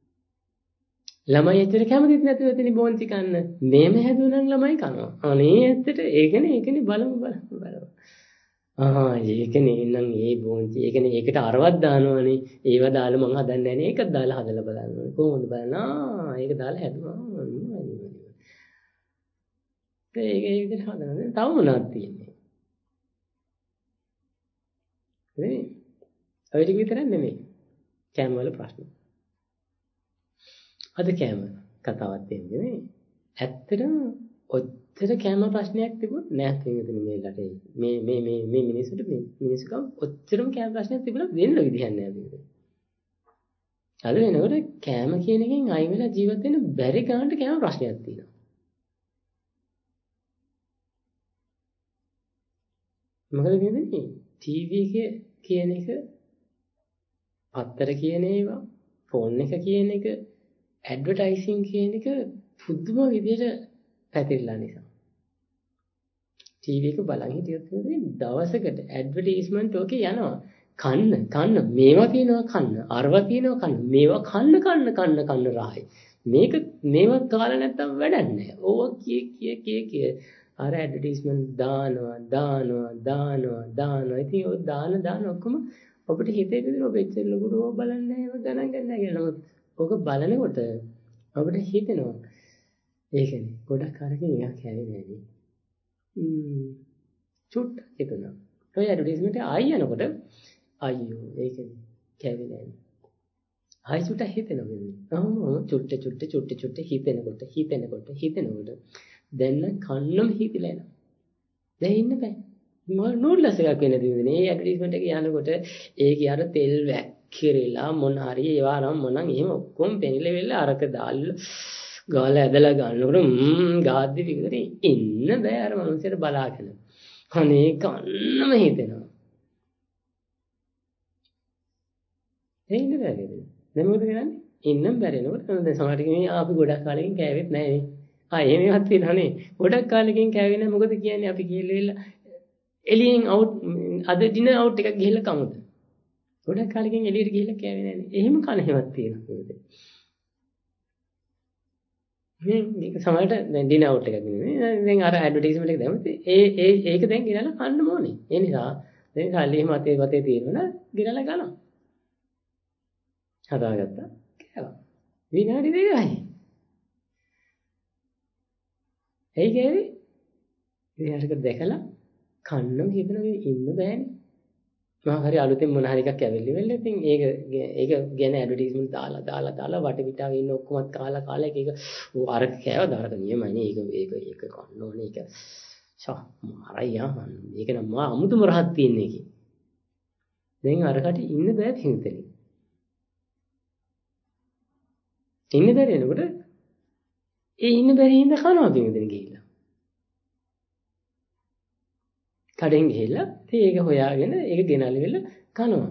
ළමයි ඇත්තට කැමතිත් නැතුව එතන බෝන්චි කන්න මේම හැදුවනම් ළමයි කනවා අනේ ඇත්තට ඒකනේ ඒකනේ බලමු බලමු බලමු ආ ඒකනේ එහෙනම් ඒ බෝන්චි ඒකනේ ඒකට අරවත් දානවනේ ඒව දාලා මම හදන්නේ නැහැ නේ ඒකත් දාලා හදලා බලන්න ඕනේ කොහොමද බලන්න ආ ඒක දාලා හැදුවා ඒක ඒ විදිහට හදනවා තව මොනවද තියෙන්නේ නේ ඔය ටික විතරක් නෙමෙයි කැම වල ප්‍රශ්න අද කැම කතාවක් තියෙන්නේ නේ ඇත්තටම ඔච්චර කැම ප්‍රශ්නයක් තිබුණ නැහැ මෙතන මේ රටේ මේ මේ මේ මේ මිනිස්සුන්ට මේ මිනිස්සුකම් ඔච්චරම කැම ප්‍රශ්නයක් තිබුණා වෙන්න විදිහක් නැහැ මේක. අද වෙනකොට කැම කියන එකෙන් අය වෙලා ජීවත් වෙන්න බැරි ගන්නට කැම ප්‍රශ්නයක් තියෙනවා. මොකද කියන්නේ ටීවී එක කියන එක පත්තර කියන ඒවා ෆෝන් එක කියන එක ඇඩ්වර්ටයිසින් කියන එක පුදුම විදිහට පැතිරලා නිසා ටීවී එක බලන් හිටියොත් දවසකට ඇඩ්වර්ටයිස්මන්ට් ඔකේ යනවා කන්න කන්න මේවා තියෙනවා කන්න අරවා තියෙනවා කන්න මේවා කන්න කන්න කන්න කන්න රායි මේක මේවා කාලා නැත්තම් වැඩක් නැහැ ඕවා කිය කිය කිය කිය අර ඇඩ්වර්ටයිස්මන්ට් දානවා දානවා දානවා දානවා ඉතින් ඔය දාන දාන ඔක්කොම ඔබට හිතේ විදිහට ඔබ එච්චර ලොකුට ඕක බලන්නේ නැහැ ගණන් ගන්න නැහැ කියලා. නමුත් ඕක බලනකොට ඔබට හිතෙනවා ඒකනේ ගොඩක් අරගෙන නිකන් කැවෙන්නේ නැහැ. ම්ම් චුට්ටක් හිතනවා. ඔය ඇඩ්වර්ටයිස්මන්ට් එක ආයි යනකොට අයියෝ ඒකනේ කැවෙන්නේ නැහැ. ආයි චුට්ටක් හිතෙනවා මෙන්න. අහම චුට්ට චුට්ට චුට්ට චුට්ට හිතෙනකොට හිතෙනකොට හිතෙනකොට දැන් කන්නම හිතිලා එනවා. දැන් ඉන්න බෑ. මල් නූඩ්ලස් එකක් වෙන දිනනේ. මේ ඇඩ්වර්ටයිස්මන්ට් එක යනකොට ඒකේ අර තෙල් වැක්කිරලා මොන හරි ඒවා නම් මොනනම් එහෙම ඔක්කොම පෙනිලා වෙලා අරක දාලා ගාලා ඇදලා ගන්නකොට ම්ම් ගාද්දි විතර ඉන්න බෑ අර මනුස්සයට බලාගෙන. අනේ කන්නම හිතෙනවා. ඒ ඉන්න බෑ නේද? දැන් මොකද කරන්නේ? ඉන්නම් බැරිනකොට දැන් සමහර කෙනෙක් අපි ගොඩක් කාලෙකින් කෑවෙත් නැහැ නේ. ආ එහෙමවත් තියෙනවනේ. ගොඩක් කාලෙකින් කෑවේ නැහැ. මොකද කියන්නේ අපි ගිහලා එළියෙන් අවුට් අද ඩිනර් අවුට් එකක් ගිහලා කමුද? ගොඩක් කාලෙකින් එළියට ගිහලා කෑවේ නැහැ නේ. එහෙම කන හැමක් තියෙනවා නේද? මේ මේක සමහරට දැන් ඩිනර් අවුට් එකක් නෙමෙයි. දැන් අර ඇඩ්වර්ටයිස්මන්ට් එක දැම්මත් ඒ ඒ ඒක දැන් ගෙනල්ලා කන්න ඕනේ. ඒ නිසා දැන් සල්ලි මතේ වතේ තියෙනවනේ ගිනලා ගන්නවා. හදාගත්තා. කෑවා. විනාඩි දෙකයි. ඇයි කෑවේ? ඉතින් දැකලා කන්න හිතන ඉන්න බෑනේ. මම හරි අලුතෙන් මොන හරි එකක් ඇවිල්ලි වෙන්න ඉතින් ඒක ඒක ගැන ඇඩ්වර්ටයිස්මන්ට් දාලා දාලා දාලා වටපිටාව ඉන්න ඔක්කොමත් කාලා කාලා එක එක අර කෑව දාරක නියමයිනේ ඒක ඒක ඒක කන්න ඕනේ ඒක ෂා මාරයියා මන් මේක නම් මා අමුතුම රහක් තියෙන එකේ දැන් අරකට ඉන්න බෑ හිතෙන්නේ ඉන්න බැරි වෙනකොට ඒ ඉන්න බැරි හින්දා කනවා පිටින් ගිහිල්ලා කඩෙන් ගිහිල්ලා ඉතින් ඒක හොයාගෙන ඒක ගෙනල්ලා වෙල කනවා.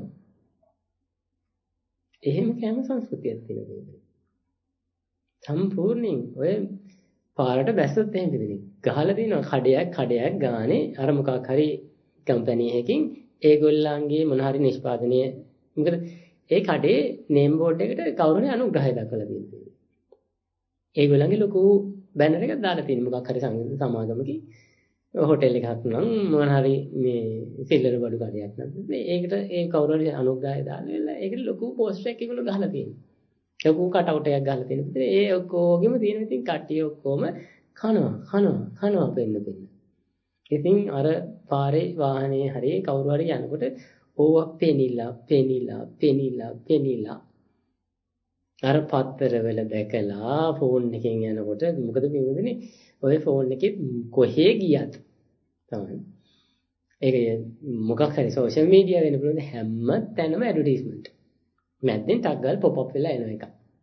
එහෙම කෑම සංස්කෘතියක් තියෙනවා. සම්පූර්ණයෙන් ඔය පාරට බැස්සොත් එහෙම පිටින් ගහලා දිනවා කඩයක් කඩයක් ගානේ අර මොකක් හරි කම්පැනි එකකින් ඒගොල්ලන්ගේ මොන හරි නිෂ්පාදනය මොකද ඒ කඩේ නේම් බෝඩ් එකට කවුරු හරි අනුග්‍රහය දක්වලා තියෙනවා. ඒගොල්ලන්ගේ ලොකු බැනර් එකක් දාලා තියෙන මොකක් හරි සමාගමකින් හොටෙල් එකක් නම් මොන හරි මේ සිල්ලර බඩු කඩයක් නම් ඒකට ඒ කවුරු හරි අනුග්‍රහය දාලා ඒකට ලොකු පෝස්ටර් එකක් ඒගොල්ලෝ ගහලා තියෙනවා. ලොකු කට් අවුට් එකක් ගහලා තියෙනවා. ඉතින් ඒ ඔක්කොගෙම තියෙන ඉතින් කට්ටිය ඔක්කොම කනවා කනවා කනවා පෙන්න පෙන්න. ඉතින් අර පාරේ වාහනේ හරි කවුරු හරි යනකොට ඕවා පෙනිලා පෙනිලා පෙනිලා පෙනිලා අර පත්තරවල දැකලා ෆෝන් එකෙන් යනකොට මොකද වෙන්නේ? ඔය ෆෝන් එකේ කොහේ ගියත් තමයි. ඒක මොකක් හරි සෝෂල් මීඩියා වෙන පුළුවන් හැම තැනම ඇඩ්වර්ටයිස්මන්ට්. මැද්දෙන් ටක් ගාලා පොප් අප් වෙලා එන එක.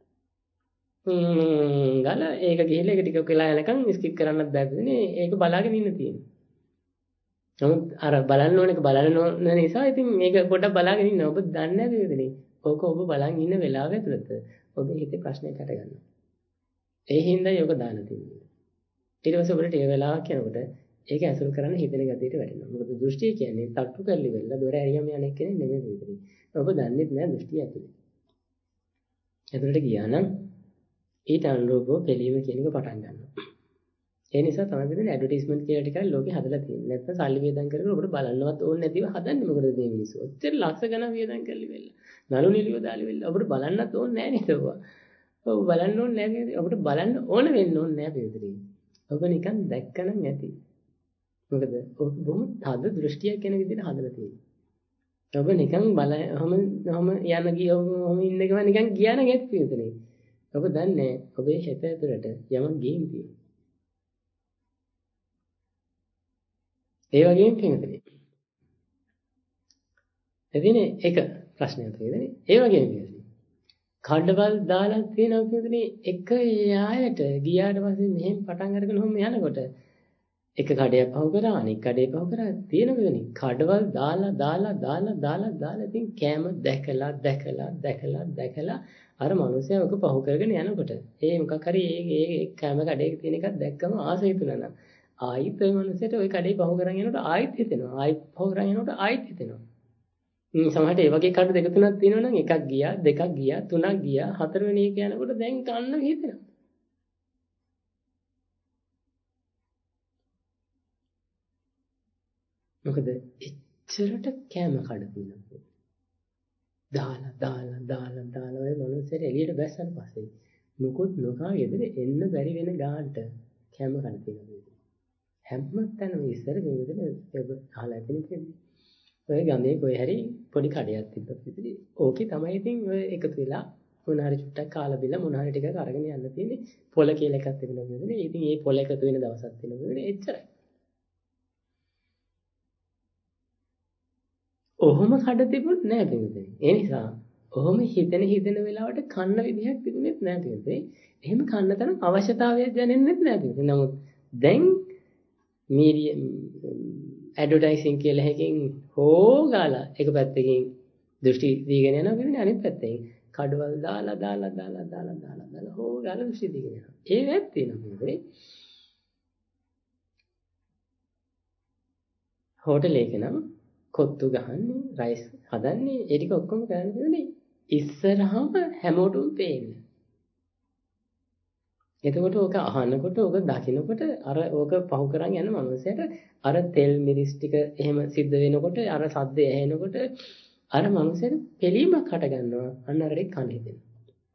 හ්ම් ගාලා ඒක ගිහිල්ලා ඒක ටිකක් වෙලා යනකම් ස්කිප් කරන්නත් බැරිනේ. ඒක බලාගෙන ඉන්න තියෙනවා. නමුත් අර බලන්න ඕන එක බලන්න ඕන නිසා ඉතින් මේක පොඩ්ඩක් බලාගෙන ඉන්න. ඔබ දන්නේ නැද්ද මේකනේ? ඕක ඔබ බලන් ඉන්න වෙලාව ඇතුළත ඔබේ හිතේ ප්‍රශ්නයක් හට ගන්නවා. ඒ හින්දායි ඔබ දාන තියෙන්නේ. ඊට පස්සේ ඔබට ටික වෙලාවක් යනකොට ඒක ඇසුරු කරන්න හිතෙන ගතියට වැටෙනවා. මොකද දෘෂ්ටිය කියන්නේ තට්ටු කරලි වෙලා දොර ඇරියම යන කෙනෙක් නෙමෙයි විතරයි. ඔබ දන්නේ නැහැ දෘෂ්ටිය ඇතුලේ. ඇතුලට ගියා නම් ඊට අනුරූපව පිළීම කියන එක පටන් ගන්නවා. ඒ නිසා තමයි මෙතන ඇඩ්වර්ටයිස්මන්ට් කියලා ටිකක් ලෝකේ හදලා තියෙන්නේ. නැත්නම් සල්ලි වියදම් කරගෙන ඔබට බලන්නවත් ඕනේ නැතිව හදන්නේ මොකටද මේ මිනිස්සු? ඔච්චර ලක්ෂ ගණන් වියදම් කරලි වෙලා. නළු නිලියෝ දාලි වෙලා ඔබට බලන්නත් ඕනේ නැහැ නේද ඔබ? ඔබ බලන්න ඕනේ නැහැ ඔබට බලන්න ඕන වෙන්න ඕනේ නැහැ පිළිතුරේ. ඔබ නිකන් දැක්කනම් ඇති. මොකද ඔබ බොහොම තද දෘෂ්ටියක් කියන විදිහට හදලා තියෙනවා. ඔබ නිකන් බල ඔහම ඔහම යන ගිය ඔහම ඉන්න එකම නිකන් ගියා නම් ඇති පිළිතුරේ. ඔබ දන්නේ ඔබේ හිත ඇතුළට යමක් ගේන් තියෙනවා. ඒ වගේම පිළිතුරේ. එදිනේ එක ප්‍රශ්නයක් තියෙන්නේ. ඒ වගේම පිළිතුරේ. කඩවල් දාලා තියෙනවා කියන්නේ එක යායට ගියාට පස්සේ මෙහෙම පටන් අරගෙන ඔහොම යනකොට එක කඩයක් පහු කරා අනිත් කඩේ පහු කරා තියෙනවනේ කඩවල් දාලා දාලා දාලා දාලා දාලා ඉතින් කැම දැකලා දැකලා දැකලා දැකලා අර මිනිස්සයා ඔක පහු කරගෙන යනකොට ඒ මොකක් හරි ඒ ඒ කැම කඩේක තියෙන එකක් දැක්කම ආසයි තුනන ආයිත් ওই මිනිස්සයාට ওই කඩේ පහු කරන් යනකොට ආයිත් හිතෙනවා ආයිත් පහු කරන් යනකොට ආයිත් හිතෙනවා සමහරට ඒ වගේ කඩ දෙක තුනක් තියෙනවා නම් එකක් ගියා දෙකක් ගියා තුනක් ගියා හතරවෙනි එක යනකොට දැන් කන්න හිතෙනවා මොකද එච්චරට කැම කඩ තියෙනවා දාලා දාලා දාලා දාලා ඔය මිනිස්සුන්ට එළියට බැස්සන් පස්සේ මුකුත් නොකා ගෙදර එන්න බැරි වෙන ගානට කැම කඩ තියෙනවා හැම තැනම ඉස්සර ගෙදර ඔබ අහලා තියෙන්නේ ඔය ගමේ කොයි හරි පොඩි කඩයක් තිබ්බත් ඉතින් ඕකේ තමයි ඉතින් ඔය එකතු වෙලා මොන හරි චුට්ටක් කාලා බිලා මොන හරි ටිකක් අරගෙන යන්න තියෙන්නේ පොළ කියලා එකක් තිබුණා නේද ඉතින් මේ පොළ එකතු වෙන දවසක් තියෙනවා නේද එච්චරයි ඔහොම කඩ තිබුණ නෑ පිටුදේ. ඒ නිසා ඔහොම හිතෙන හිතෙන වෙලාවට කන්න විදිහක් තිබුණෙත් නෑ පිටුදේ. එහෙම කන්න තරම් අවශ්‍යතාවයක් දැනෙන්නෙත් නෑ පිටුදේ. නමුත් දැන් මීඩියා ඇඩ්වර්ටයිසින් කියලා එකකින් හොගාලා එක පැත්තකින් දෘෂ්ටි දීගෙන යනවා පිටුදේ අනිත් පැත්තෙන් කඩවල් දාලා දාලා දාලා දාලා දාලා දාලා හොගාලා දෘෂ්ටි දීගෙන යනවා. ඒ වැත් තියෙනවා පිටුදේ. හෝටල් එකේ නම් කොත්තු ගහන්නේ රයිස් හදන්නේ ඒ ටික ඔක්කොම කරන්නේ ඉස්සරහම හැමෝටම පේන්න. එතකොට ඕක අහනකොට ඕක දකිනකොට අර ඕක පහු කරන් යන මනුස්සයට අර තෙල් මිරිස් ටික එහෙම සිද්ධ වෙනකොට අර සද්ද ඇහෙනකොට අර මනුස්සයට පිළීමක් හට ගන්නවා. අන්න අර දෙක කන හිතෙනවා.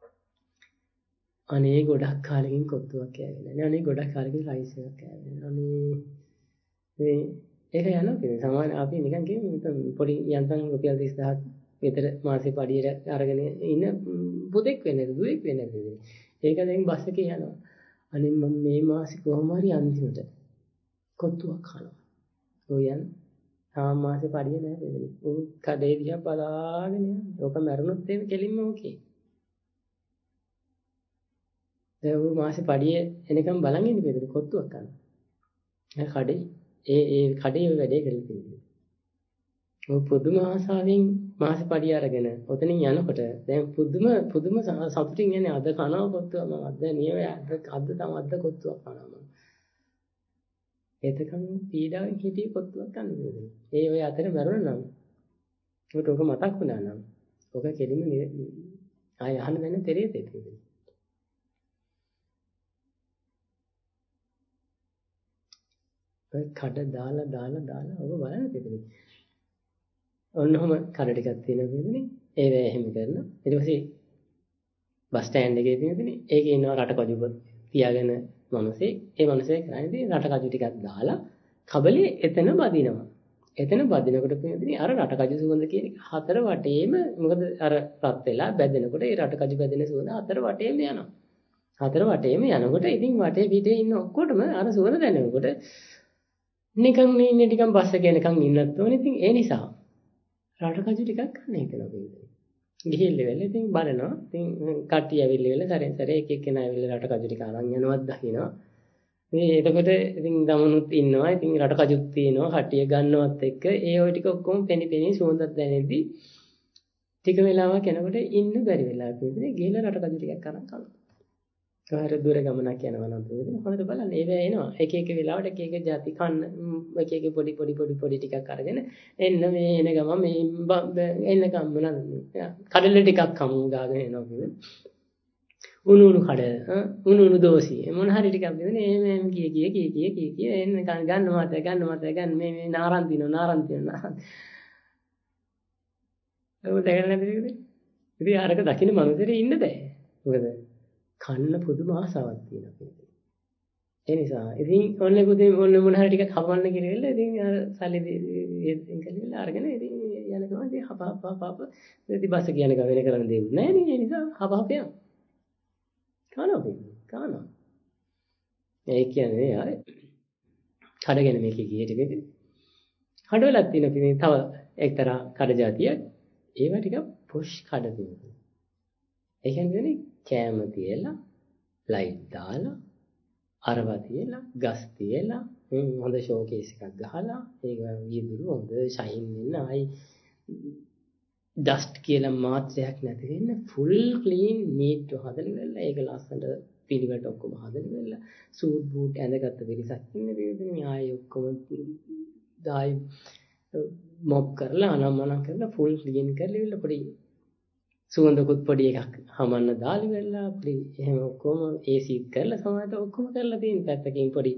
අනේ ගොඩක් කාලෙකින් කොත්තුවක් කෑවේ. අනේ ගොඩක් කාලෙකින් රයිස් එකක් කෑවේ. අනේ මේ ඒක යනවා කියන්නේ සාමාන්‍ය අපි නිකන් කියන්නේ පොඩි යන්තම් රුපියල් තිස් දහසක් විතර මාසේ පඩියට අරගෙන ඉන්න පුතෙක් වෙන්නේ දුවෙක් වෙන්නේ නැති. ඒක දැන් බස් එකේ යනවා. අනේ මම මේ මාසේ කොහොම හරි අන්තිමට කොත්තුවක් කනවා. ඔය යන තාම මාසේ පඩිය නැහැ වෙන්නේ. උන් කඩේ දිහා බලාගෙන යනවා. ඕක මැරුණොත් එහෙම කෙලින්ම ඕකේ. දැන් උන් මාසේ පඩිය එනකම් බලන් ඉන්න බෙදෙන කොත්තුවක් කනවා. ඒ කඩේ ඒ ඒ කඩේ වැඩේ කරලා තියෙනවා. ඔය පුදුම ආසාවෙන් මාසේ පඩිය අරගෙන ඔතනින් යනකොට දැන් පුදුම පුදුම සතුටින් යන්නේ අද කනවා කොත්තුව මම අද නියම අද අද තම අද කොත්තුවක් කනවා මම. එතකන් පීඩාවෙන් හිටිය කොත්තුවක් කන්න බෑ. ඒ ඔය අතර මරුණා නම් ඔකට ඔක මතක් වුණා නම් ඔක කෙලිම ආය අහන්න දැන තෙරේ තෙරේ. ඔය කඩ දාලා දාලා දාලා ඔබ බලන්න දෙන්නේ. ඔන්නෝම කඩ ටිකක් තියෙනවා කියන්නේ ඒ වේ එහෙම කරනවා. ඊට පස්සේ බස් ස්ටෑන්ඩ් එකේ තියෙනදී ඒකේ ඉන්නවා රටකජුබ තියාගෙන මිනිස්සේ. ඒ මිනිස්සේ කරන්නේ රටකජු ටිකක් දාලා කබලේ එතන බදිනවා. එතන බදිනකොට තියෙනදී අර රටකජු සුවඳ කියන එක හතර වටේම මොකද අර රත් වෙලා බැදෙනකොට ඒ රටකජු බැදෙන සුවඳ හතර වටේම යනවා. හතර වටේම යනකොට ඉතින් වටේ පිටේ ඉන්න ඔක්කොටම අර සුවඳ දැනෙනකොට නිකන් ඉන්නේ නිකන් බස් එකේ නිකන් ඉන්නත් ඕනේ. ඉතින් ඒ නිසා රටකජු ටිකක් ගන්න හිතනවා කියන්නේ. ගිහිල්ලා වෙල ඉතින් බලනවා. ඉතින් කට්ටිය ඇවිල්ලා වෙල සැරෙන් සැරේ එක එක්කෙනා ඇවිල්ලා රටකජු ටික අරන් යනවත් දකිනවා. මේ එතකොට ඉතින් දමනුත් ඉන්නවා. ඉතින් රටකජුත් තියෙනවා. කට්ටිය ගන්නවත් එක්ක ඒ ඔය ටික ඔක්කොම පෙනි පෙනි සුවඳක් දැනෙද්දි ටික වෙලාවක් යනකොට ඉන්න බැරි වෙලා ඉතින් ගිහිල්ලා රටකජු ටිකක් අරන් කනවා. කාර දුර ගමනක් යනවා නම් ඉතින් හොඳට බලන්න ඒව එනවා එක එක වෙලාවට එක එක જાති කන්න එක එක පොඩි පොඩි පොඩි පොඩි ටිකක් අරගෙන එන්න මේ එන ගම මේ එන්න ගම මොනවද කඩල ටිකක් කමු ගාගෙන එනවා කියන්නේ උණු උණු කඩ උණු උණු දෝසි මොන හරි ටිකක් දෙන්නේ එහෙම එහෙම කී කී කී කී කී කී එන්න ගන්න මත ගන්න මත ගන්න මේ මේ නාරන් දිනෝ නාරන් දිනෝ ඔය දෙකල නැතිද ඉතින් අරක දකින්න මනුස්සයෙක් ඉන්න බෑ මොකද කන්න පුදුම ආසාවක් තියෙනවා කියන්නේ. ඒ නිසා ඉතින් ඔන්නේ පුතේ ඔන්න මොන හරි ටිකක් හපන්න කියලා ඉතින් අර සල්ලි දෙන්න කියලා අරගෙන ඉතින් යන ගමන් ඉතින් හප හප හප හප ඉතින් බස් කියන එක වෙන කරන්න දෙයක් නැහැ නේ. ඒ නිසා හප හප යනවා. කනවා කියන්නේ කනවා. ඒ කියන්නේ ආයේ කඩගෙන මේකේ ගියේ ටිකේ. කඩවලක් තියෙන පිටින් තව එක්තරා කඩ జాතියක්. ඒවා ටික පුෂ් කඩ තියෙනවා. ඒ කියන්නේ කෑම තියලා ලයිට් දාලා අරවා තියලා ගස් තියලා හොඳ ෂෝකේස් එකක් ගහලා ඒක වීදුරු හොඳ ෂයින් වෙන්න ආයි ඩස්ට් කියලා මාත්‍රයක් නැති වෙන්න ෆුල් ක්ලීන් නීට් හදලා ඉවරලා ඒක ලස්සනට පිළිවෙලට ඔක්කොම හදලා ඉවරලා සූට් බූට් ඇඳගත්ත පිරිසක් ඉන්නේ ඉතින් ආයි ඔක්කොම ආයි මොප් කරලා අනම්මනම් කරලා ෆුල් ක්ලීන් කරලා ඉවරලා පොඩි සුවඳකුත් පොඩි එකක් හමන්න දාලි වෙලා පොඩි එහෙම ඔක්කොම ඒසී කරලා සමහරට ඔක්කොම කරලා තියෙන පැත්තකින් පොඩි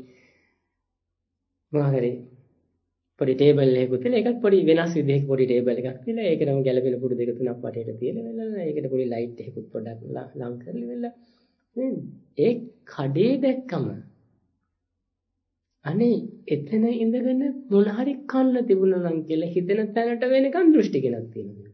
මොහරි පොඩි ටේබල් එකකුත් තියලා ඒකත් පොඩි වෙනස් විදිහක පොඩි ටේබල් එකක් තියලා ඒකටම ගැලපෙන පුඩු දෙක තුනක් වටේට තියලා වෙලා ඒකට පොඩි ලයිට් එකකුත් පොඩ්ඩක් ලං කරලා වෙලා ඒ කඩේ දැක්කම අනේ එතන ඉඳගෙන මොන හරි කන්න තිබුණා නම් කියලා හිතෙන තැනට වෙනකන් දෘෂ්ටි කෙනක් තියෙනවා.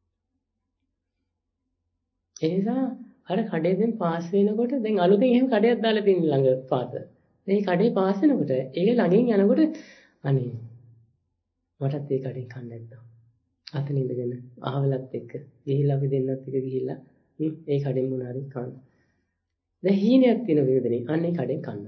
ඒ නිසා අර කඩේෙන් පාස් වෙනකොට දැන් අලුතෙන් එහෙම කඩයක් දාලා තියෙන ළඟ පාත. මේ කඩේ පාස් වෙනකොට ඒක ළඟින් යනකොට අනේ මටත් ඒ කඩෙන් කන්න නැද්දා. අතන ඉඳගෙන අහවලත් එක්ක ගිහිල්ලා අපි දෙන්නත් එක්ක ගිහිල්ලා ඒ කඩෙන් මොන හරි කන්න. දැන් හීනයක් තියෙන වේදනේ අන්නේ කඩෙන් කන්න.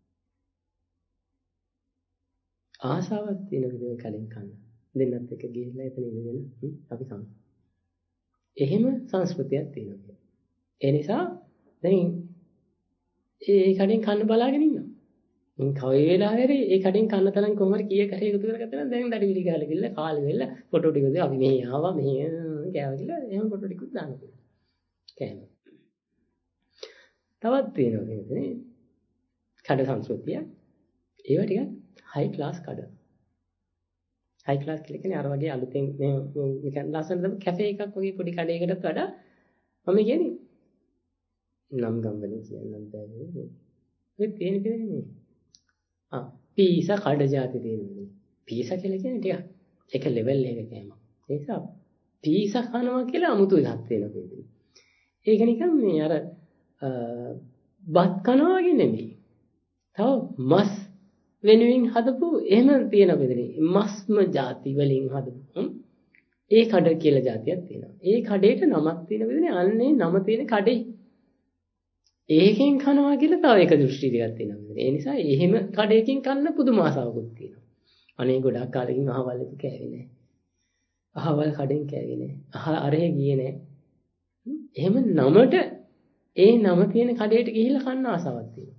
ආසාවක් තියෙන විදිහේ කලින් කන්න. දෙන්නත් එක්ක ගිහිල්ලා එතන ඉඳගෙන අපි කන්න. එහෙම සංස්කෘතියක් තියෙනවා. ඒ නිසා දැන් ඒ කඩෙන් කන්න බලාගෙන ඉන්නවා. මම කවි වෙලාවෙ ඒ කඩෙන් කන්න තරම් කොහොම හරි කීයක් හරි එකතු කරගත්තා නම් දැන් දඩිවිලි ගහලා ගිහලා කාලේ වෙලා ෆොටෝ ටික අපි මෙහි ආවා මෙහි කෑවා කියලා එහෙම ෆොටෝ ටිකක් දානවා. කෑම. තවත් තියෙනවා කියන්නේ කඩ සංස්කෘතිය. ඒවා ටිකක් හයි ක්ලාස් කඩ. හයි ක්ලාස් කියලා කියන්නේ අර වගේ අලුතෙන් මේ නිකන් ලස්සනම කැෆේ එකක් වගේ පොඩි කඩේකටත් වඩා මම කියන්නේ නම් ගම් වලින් කියන්නම් බැහැ. මේ තියෙන දෙන්නේ මේ. ආ පීසා කඩ જાති තියෙනවා. පීසා කියලා කියන්නේ ටිකක් එක ලෙවල් එකක කෑමක්. ඒ නිසා පීසා කනවා කියලා අමුතු එකක් තියෙනවා. ඒක නිකන් මේ අර බත් කනවා වගේ නෙමෙයි. තව මස් වෙනුවෙන් හදපු එහෙම තියෙන බෙදෙනේ. මස්ම ಜಾති වලින් හදපු. ඒ කඩ කියලා જાතියක් තියෙනවා. ඒ කඩේට නමක් තියෙන බෙදෙනේ අන්නේ නම තියෙන කඩේ. ඒකෙන් කනවා කියලා තව එක දෘෂ්ටි ටිකක් තියෙනවා. ඒ නිසා එහෙම කඩේකින් කන්න පුදුම ආසාවකුත් තියෙනවා. අනේ ගොඩක් කාලෙකින් අහවල් එක කෑවේ නෑ. අහවල් කඩෙන් කෑවේ නෑ. අහ අරහෙ ගියේ නෑ. එහෙම නමට ඒ නම තියෙන කඩේට ගිහිල්ලා කන්න ආසාවක් තියෙනවා.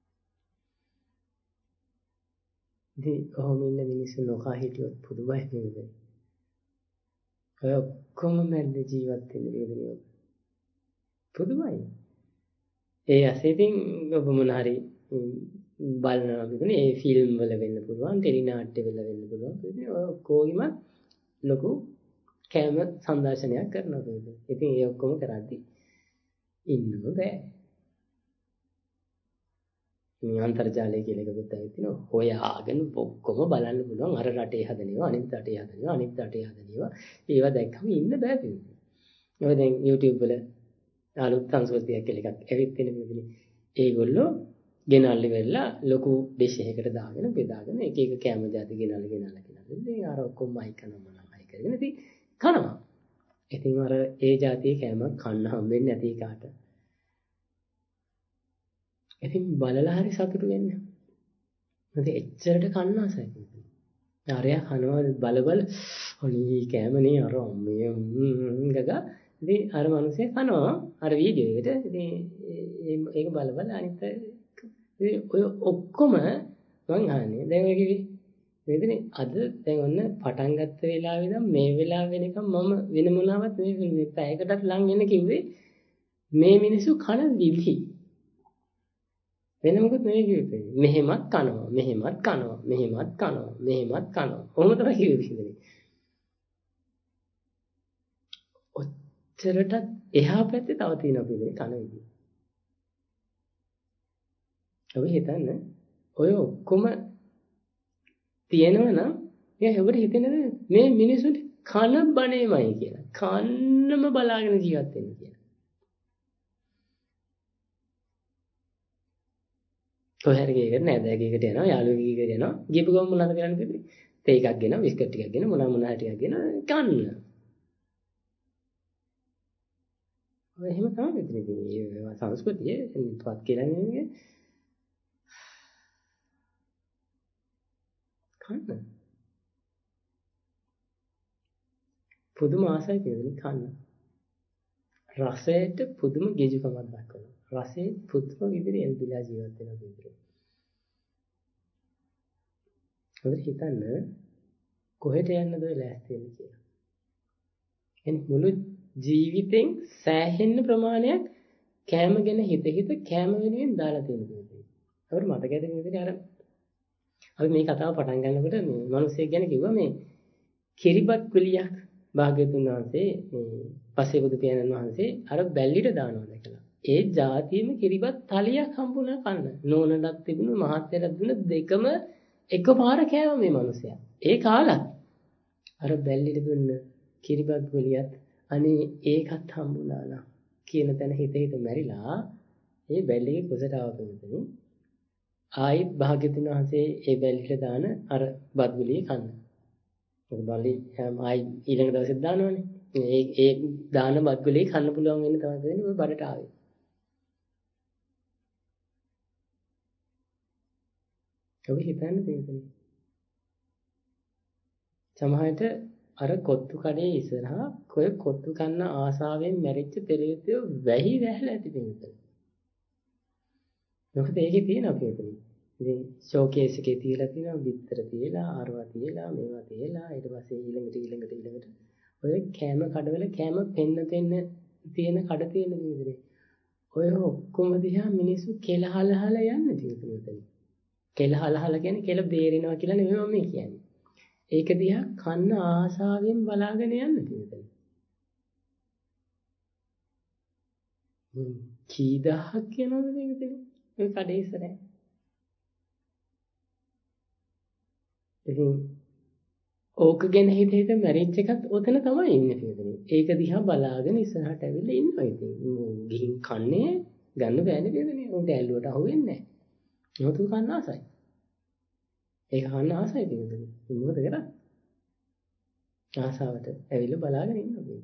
ඉතින් කොහොම ඉන්න මිනිස්සු නොකා හිටියොත් පුදුමයි නේද? ඔය ඔක්කොම මැද්ද ජීවත් වෙන්න වේදනියෝ. පුදුමයි. ඒ ඇසෙතින් ඔබ මොන හරි බලනවා කියන්නේ ඒ ෆිල්ම් වල වෙන්න පුළුවන්, ටෙලි නාට්‍ය වල වෙන්න පුළුවන්. ඉතින් ඔය කොයිම ලොකු කැම සංදර්ශනයක් කරනවා කියන්නේ. ඉතින් ඒ ඔක්කොම කරද්දී ඉන්නම බෑ. මේ අන්තර්ජාලය කියලා එකකුත් ඇවිත් තිනවා. හොයාගෙන ඔක්කොම බලන්න පුළුවන්. අර රටේ හදනේවා, අනිත් රටේ හදනේවා, අනිත් රටේ හදනේවා. ඒවා දැක්කම ඉන්න බෑ කියන්නේ. ඔය දැන් YouTube වල අලුත් සංස්කෘතියක් කියලා එකක් ඇවිත් තියෙන විදිහේ. ඒගොල්ලෝ ගෙනල්ලි වෙලා ලොකු ඩිෂ් එකකට දාගෙන බෙදාගෙන එක එක කැම જાති ගෙනල්ලා ගෙනල්ලා ගෙනල්ලා. ඉතින් අර ඔක්කොම අයි කරනවා මම අයි කරගෙන ඉතින් කනවා. ඉතින් අර ඒ જાතියේ කැම කන්න හම්බෙන්නේ නැති කාට. ඉතින් බලලා හරි සතුටු වෙන්න. මොකද එච්චරට කන්න ආසයි. ආරයා කනවා බල බල අනේ කැමනේ අර අම්මේ ගගා ඉතින් අර මිනිස්සේ කනවා අර වීඩියෝ එකට. ඉතින් ඒක බල බල අනිත් ඔය ඔක්කොම මං අහන්නේ දැන් ඔය කිවි වේදනේ අද දැන් ඔන්න පටන් ගත්ත වෙලාවේ ඉඳන් මේ වෙලාව වෙනකම් මම වෙන මොනවත් මේ පැයකටත් ලං වෙන්න කිව්වේ මේ මිනිස්සු කන දිලි වෙන මොකද නෙවෙයි කිව්වේ. මෙහෙමත් කනවා, මෙහෙමත් කනවා, මෙහෙමත් කනවා, මෙහෙමත් කනවා. කොහොමද තමයි කිව්වේ. ඔච්චරට එහා පැත්තේ තව තියෙනවා කියන්නේ කන විදිය. ඔබ හිතන්න ඔය ඔක්කොම තියෙනවා නම් එයා ඔබට හිතෙන්නේ මේ මිනිසුන්ට කන බණේමයි කියලා. කන්නම බලාගෙන ජීවත් වෙන්න කියලා. කොහරි ගේකට නෑදෑගෙකට යනවා යාළුවෙකුගෙකට යනවා ගිහපු ගමන් මොනවද කරන්නේ කිව්වේ තේ එකක් ගෙන බිස්කට් ටිකක් ගෙන මොනවා මොනවා ටිකක් ගෙන කන්න ඔය එහෙම තමයි මෙතන ඉතින් මේ සංස්කෘතිය පත් කියලා නෙමෙයි කන්න පුදුම ආසයි කියන්නේ කන්න රසයට පුදුම ගිජුකමක් දක්වනවා රසයේ පුදුම විදිහට එල්බිලා ජීවත් වෙනවා කියන්නේ ඔබ හිතන්න කොහෙට යන්නද ලෑස්ති වෙන්නේ කියලා. එනි මුළු ජීවිතෙන් සෑහෙන ප්‍රමාණයක් කෑම ගැන හිත හිත කෑම වෙනුවෙන් දාලා තියෙනවා. අපිට මතකද මේ විදිහට අර අපි මේ කතාව පටන් ගන්නකොට මේ මිනිස්සෙක් ගැන කිව්වා මේ කිරිබත් කුලියක් භාග්‍යතුන් වහන්සේ මේ පස්සේ බුදු පියාණන් වහන්සේ අර බැල්ලිට දානවා දැකලා. ඒ જાතියෙම කිරිබත් තලියක් හම්බුණා කන්න. නෝනලක් තිබුණු මහත්තයලක් දුන්න දෙකම එකපාර කෑවා මේ මිනිසයා. ඒ කාලත් අර බැල්ලිට දුන්න කිරිබත් ගොලියත් අනේ ඒකත් හම්බුණා නා කියන තැන හිත හිත මැරිලා ඒ බැල්ලිගේ කුසට ආවපෙන්නතනේ ආයිත් භාග්‍යතුන් වහන්සේ ඒ බැල්ලිට දාන අර බත් ගොලිය කන්න. මොකද බල්ලි ආයි ඊළඟ දවසෙත් දානවනේ. ඒ ඒ දාන බත් ගොලිය කන්න පුළුවන් වෙන්න තමයි දෙන්නේ ඔය බඩට ආවේ. ඔබ හිතන්නේ තේරෙන්නේ සමහරට අර කොත්තු කඩේ ඉස්සරහා කොය කොත්තු කන්න ආසාවෙන් මැරිච්ච පෙරේතයෝ වැහි වැහලා ඇති දෙන්නේ. මොකද ඒකේ තියෙන අපේ එතන. ඉතින් ෂෝකේස් එකේ තියලා තියෙනවා බිත්තර තියලා ආරවා තියලා මේවා තියලා ඊට පස්සේ ඊළඟට ඊළඟට ඊළඟට ඔය කෑම කඩවල කෑම පෙන්න පෙන්න තියෙන කඩ තියෙන විදිහේ. ඔය ඔක්කොම දිහා මිනිස්සු කෙලහලහල යන්නේ තියෙන්නේ. කෙලහලහල කියන්නේ කෙල බේරෙනවා කියලා නෙමෙයි මම කියන්නේ. ඒක දිහා කන්න ආසාවෙන් බලාගෙන යන්න තියෙන්නේ. කී දහයක් කියනවද මේක දෙන්නේ? ඔය කඩේ ඉස්සරහ. ඉතින් ඕක ගැන හිත හිත මැරිච් එකත් ඔතන තමයි ඉන්නේ පිටුනේ. ඒක දිහා බලාගෙන ඉස්සරහට ඇවිල්ලා ඉන්නවා ඉතින්. ගිහින් කන්නේ ගන්න බෑනේ පිටුනේ. උන්ට ඇල්ලුවට අහුවෙන්නේ නැහැ. මොකද කන්න ආසයි. ඒක කන්න ආසයි පිටුනේ. මොකද කරන්නේ? ආසාවට ඇවිල්ලා බලාගෙන ඉන්නවා.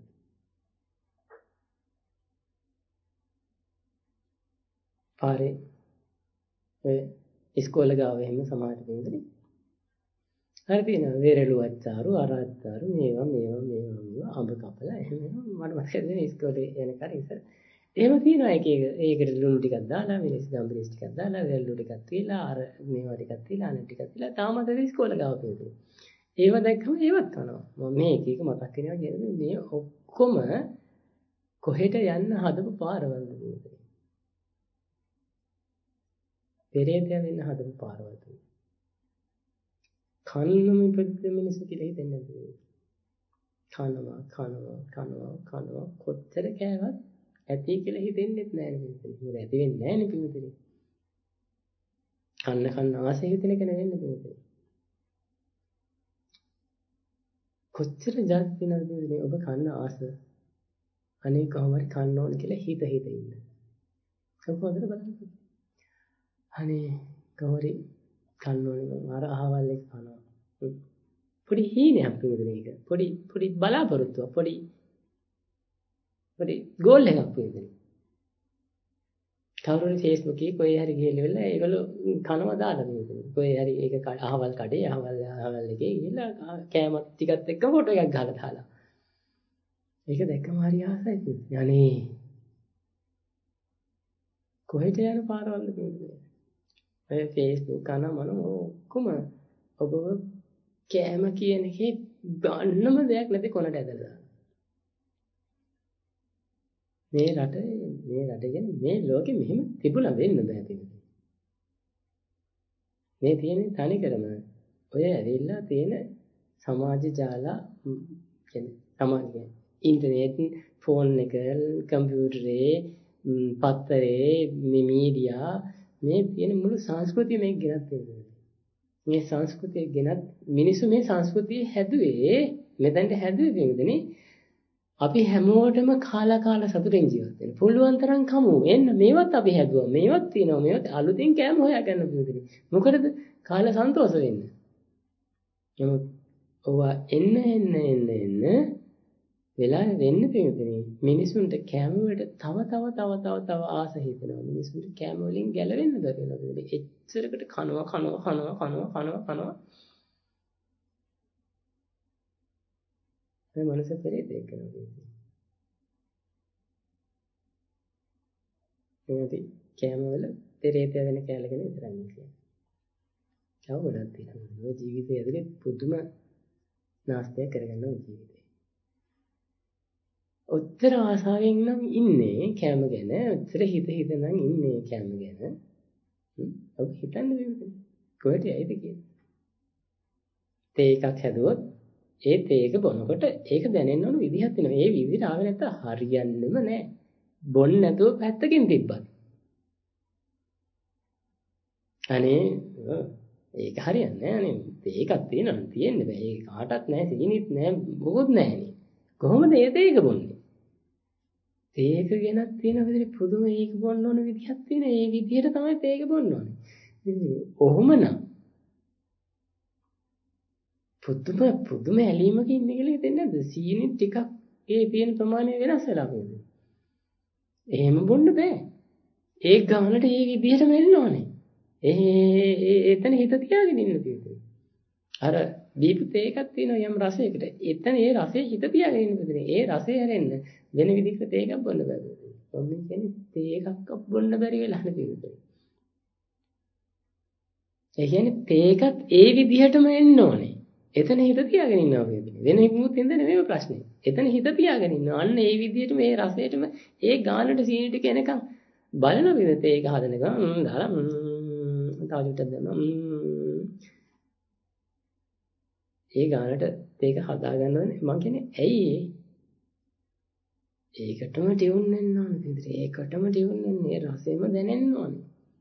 පාරේ ඔය ඉස්කෝලේ ගාව එහෙම සමාජ පිටුනේ. හරි තියෙනවා වේරළු අච්චාරු අර අච්චාරු මේවා මේවා මේවා මේවා අඹ කපලා එහෙම එහෙම මට මතකද ඉස්කෝලේ යන කාලේ ඉස්සර එහෙම තියෙනවා එක එක ඒකට ලුණු ටිකක් දාලා මිරිස් ගම්බිරිස් ටිකක් දාලා වේරළු ටිකක් තියලා අර මේවා ටිකක් තියලා අන ටිකක් තියලා තාමත් අද ඉස්කෝලේ ගාව පිටු ඒව දැක්කම ඒවත් කනවා මම මේ එක එක මතක් වෙනවා කියන්නේ මේ ඔක්කොම කොහෙට යන්න හදපු පාරවල්ද කියන්නේ පෙරේතය වෙන්න හදපු පාරවල් කන්නම ඉපදිච්ච මිනිස්සු කියලා හිතෙන්නේ නැද්ද? කනවා කනවා කනවා කනවා කොච්චර කෑවත් ඇති කියලා හිතෙන්නේ නැහැ නේද? මොකද ඇති වෙන්නේ නැහැ නේ පිටුනේ. කන්න කන්න ආසෙ හිතෙන එක නෙවෙන්නේ පිටුනේ. කොච්චර ජාති වෙනවද පිටුනේ ඔබ කන්න ආස. අනේ කොහොම හරි කන්න ඕන කියලා හිත හිත ඉන්න. කොහොමද බලන්න. අනේ කොහොම හරි කන්න ඕනේ අර අහවල් එක කනවා. පොඩි හීනයක් පිළිදෙන එක. පොඩි පොඩි බලාපොරොත්තුවක් පොඩි පොඩි ගෝල් එකක් පිළිදෙන. කවුරුනි Facebook එකේ කොහේ හරි ගිහලා ඒගොල්ලෝ කනවා දාලා පිළිදෙන. කොහේ හරි ඒක අහවල් කඩේ අහවල් අහවල් එකේ ගිහලා කෑමත් ටිකත් එක්ක ෆොටෝ එකක් ගහලා දාලා. ඒක දැක්කම හරි ආසයි පිළිදෙන. අනේ කොහෙට යන පාරවල්ද පිළිදෙන. ඔය Facebook කන මන ඔක්කොම ඔබව කෑම කියන එකේ ගන්නම දෙයක් නැති කොනට ඇදලා මේ රට මේ රට කියන්නේ මේ ලෝකෙ මෙහෙම තිබුණා වෙන්න බෑ පිළිතුරු. මේ තියෙන තනිකරම ඔය ඇවිල්ලා තියෙන සමාජ ජාල කියන්නේ සමාජ ඉන්ටර්නෙට් ෆෝන් එක කම්පියුටරේ පත්තරේ මේ මීඩියා මේ තියෙන මුළු සංස්කෘතිය මේක ගෙනත් තියෙනවා. මේ සංස්කෘතිය ගෙනත් මිනිස්සු මේ සංස්කෘතිය හැදුවේ මෙතනට හැදුවේ වෙනදනේ අපි හැමෝටම කාලා කාලා සතුටින් ජීවත් වෙන්න. පුළුවන් තරම් කමු. එන්න මේවත් අපි හැදුවා. මේවත් තියෙනවා. මේවත් අලුතින් කෑම හොයාගන්න පුළුවන්. මොකටද? කාලා සන්තෝෂ වෙන්න. නමුත් ඔවා එන්න එන්න එන්න එන්න වෙලා වෙන්න තියෙන්නේ මිනිසුන්ට කෑම වලට තව තව තව තව තව ආස හිතෙනවා. මිනිසුන්ට කෑම වලින් ගැලවෙන්න බැරි වෙනවා. එච්චරකට කනවා කනවා කනවා කනවා කනවා කනවා මේ මනස පෙරේතෙක් කරනවා. මේකයි කෑම වල පෙරේතය වෙන කැලගෙන විතරයි කියන්නේ. තව ගොඩක් තියෙනවා. මේ ජීවිතය ඇතුලේ පුදුම නාස්තියක් කරගන්න ඕන ජීවිතේ. ඔච්චර ආසාවෙන් නම් ඉන්නේ කෑම ගැන. ඔච්චර හිත හිත නම් ඉන්නේ කෑම ගැන. ඔබ හිතන්නේ මේකද? කොහෙට යයිද කියලා. තේ එකක් හැදුවොත් ඒ තේ එක බොනකොට ඒක දැනෙන්න ඕන විදිහක් තියෙනවා. ඒ විදිහට ආවේ නැත්නම් හරියන්නේම නැහැ. බොන්න නැතුව පැත්තකින් තිබ්බත්. අනේ ඒක හරියන්නේ නැහැ අනේ. තේ එකක් තියෙනවා තියෙන්නේ බෑ. ඒක කාටවත් නැහැ සීනිත් නැහැ මොකොත් නැහැ නේ. කොහොමද ඒ තේ එක බොන්නේ? තේ එක ගැනත් තියෙන විදිහට පුදුම ඒක බොන්න ඕන විදිහක් තියෙන. ඒ විදිහට තමයි තේ එක බොන්න ඕනේ. ඔහොමනම් පුදුම පුදුම ඇලීමක ඉන්නේ කියලා හිතෙන්නේ නැද්ද? සීනි ටිකක් ඒ තියෙන ප්‍රමාණය වෙනස් වෙලා තියෙනවා. එහෙම බොන්න බෑ. ඒ ගානට ඒ විදිහටම එන්න ඕනේ. ඒ එතන හිත තියාගෙන ඉන්න තියෙන්නේ. අර දීපු තේ එකක් තියෙනවා යම් රසයකට. එතන ඒ රසයේ හිත තියාගෙන ඉන්න තියෙන්නේ. ඒ රසය හැරෙන්න වෙන විදිහකට තේ එකක් බොන්න බෑ. මම කියන්නේ තේ එකක් බොන්න බැරි වෙලා නෙවෙයි. ඒ කියන්නේ තේ එකත් ඒ විදිහටම එන්න ඕනේ. එතන හිත තියාගෙන ඉන්නවා කියන්නේ. වෙන හිමුත් හින්ද නෙමෙයි ප්‍රශ්නේ. එතන හිත තියාගෙන ඉන්නවා. අන්න ඒ විදිහට මේ රසයටම ඒ ගානට සීනි ටික එනකන් බලන විදිහට ඒක හදනකම් දාලා තව චුට්ටක් දෙනවා. ඒ ගානට ඒක හදා ගන්නවනේ මම කියන්නේ ඇයි ඒකටම ටියුන් වෙන්න ඕනේ පිටරේ. ඒකටම ටියුන් වෙන්නේ රසෙම දැනෙන්න ඕනේ.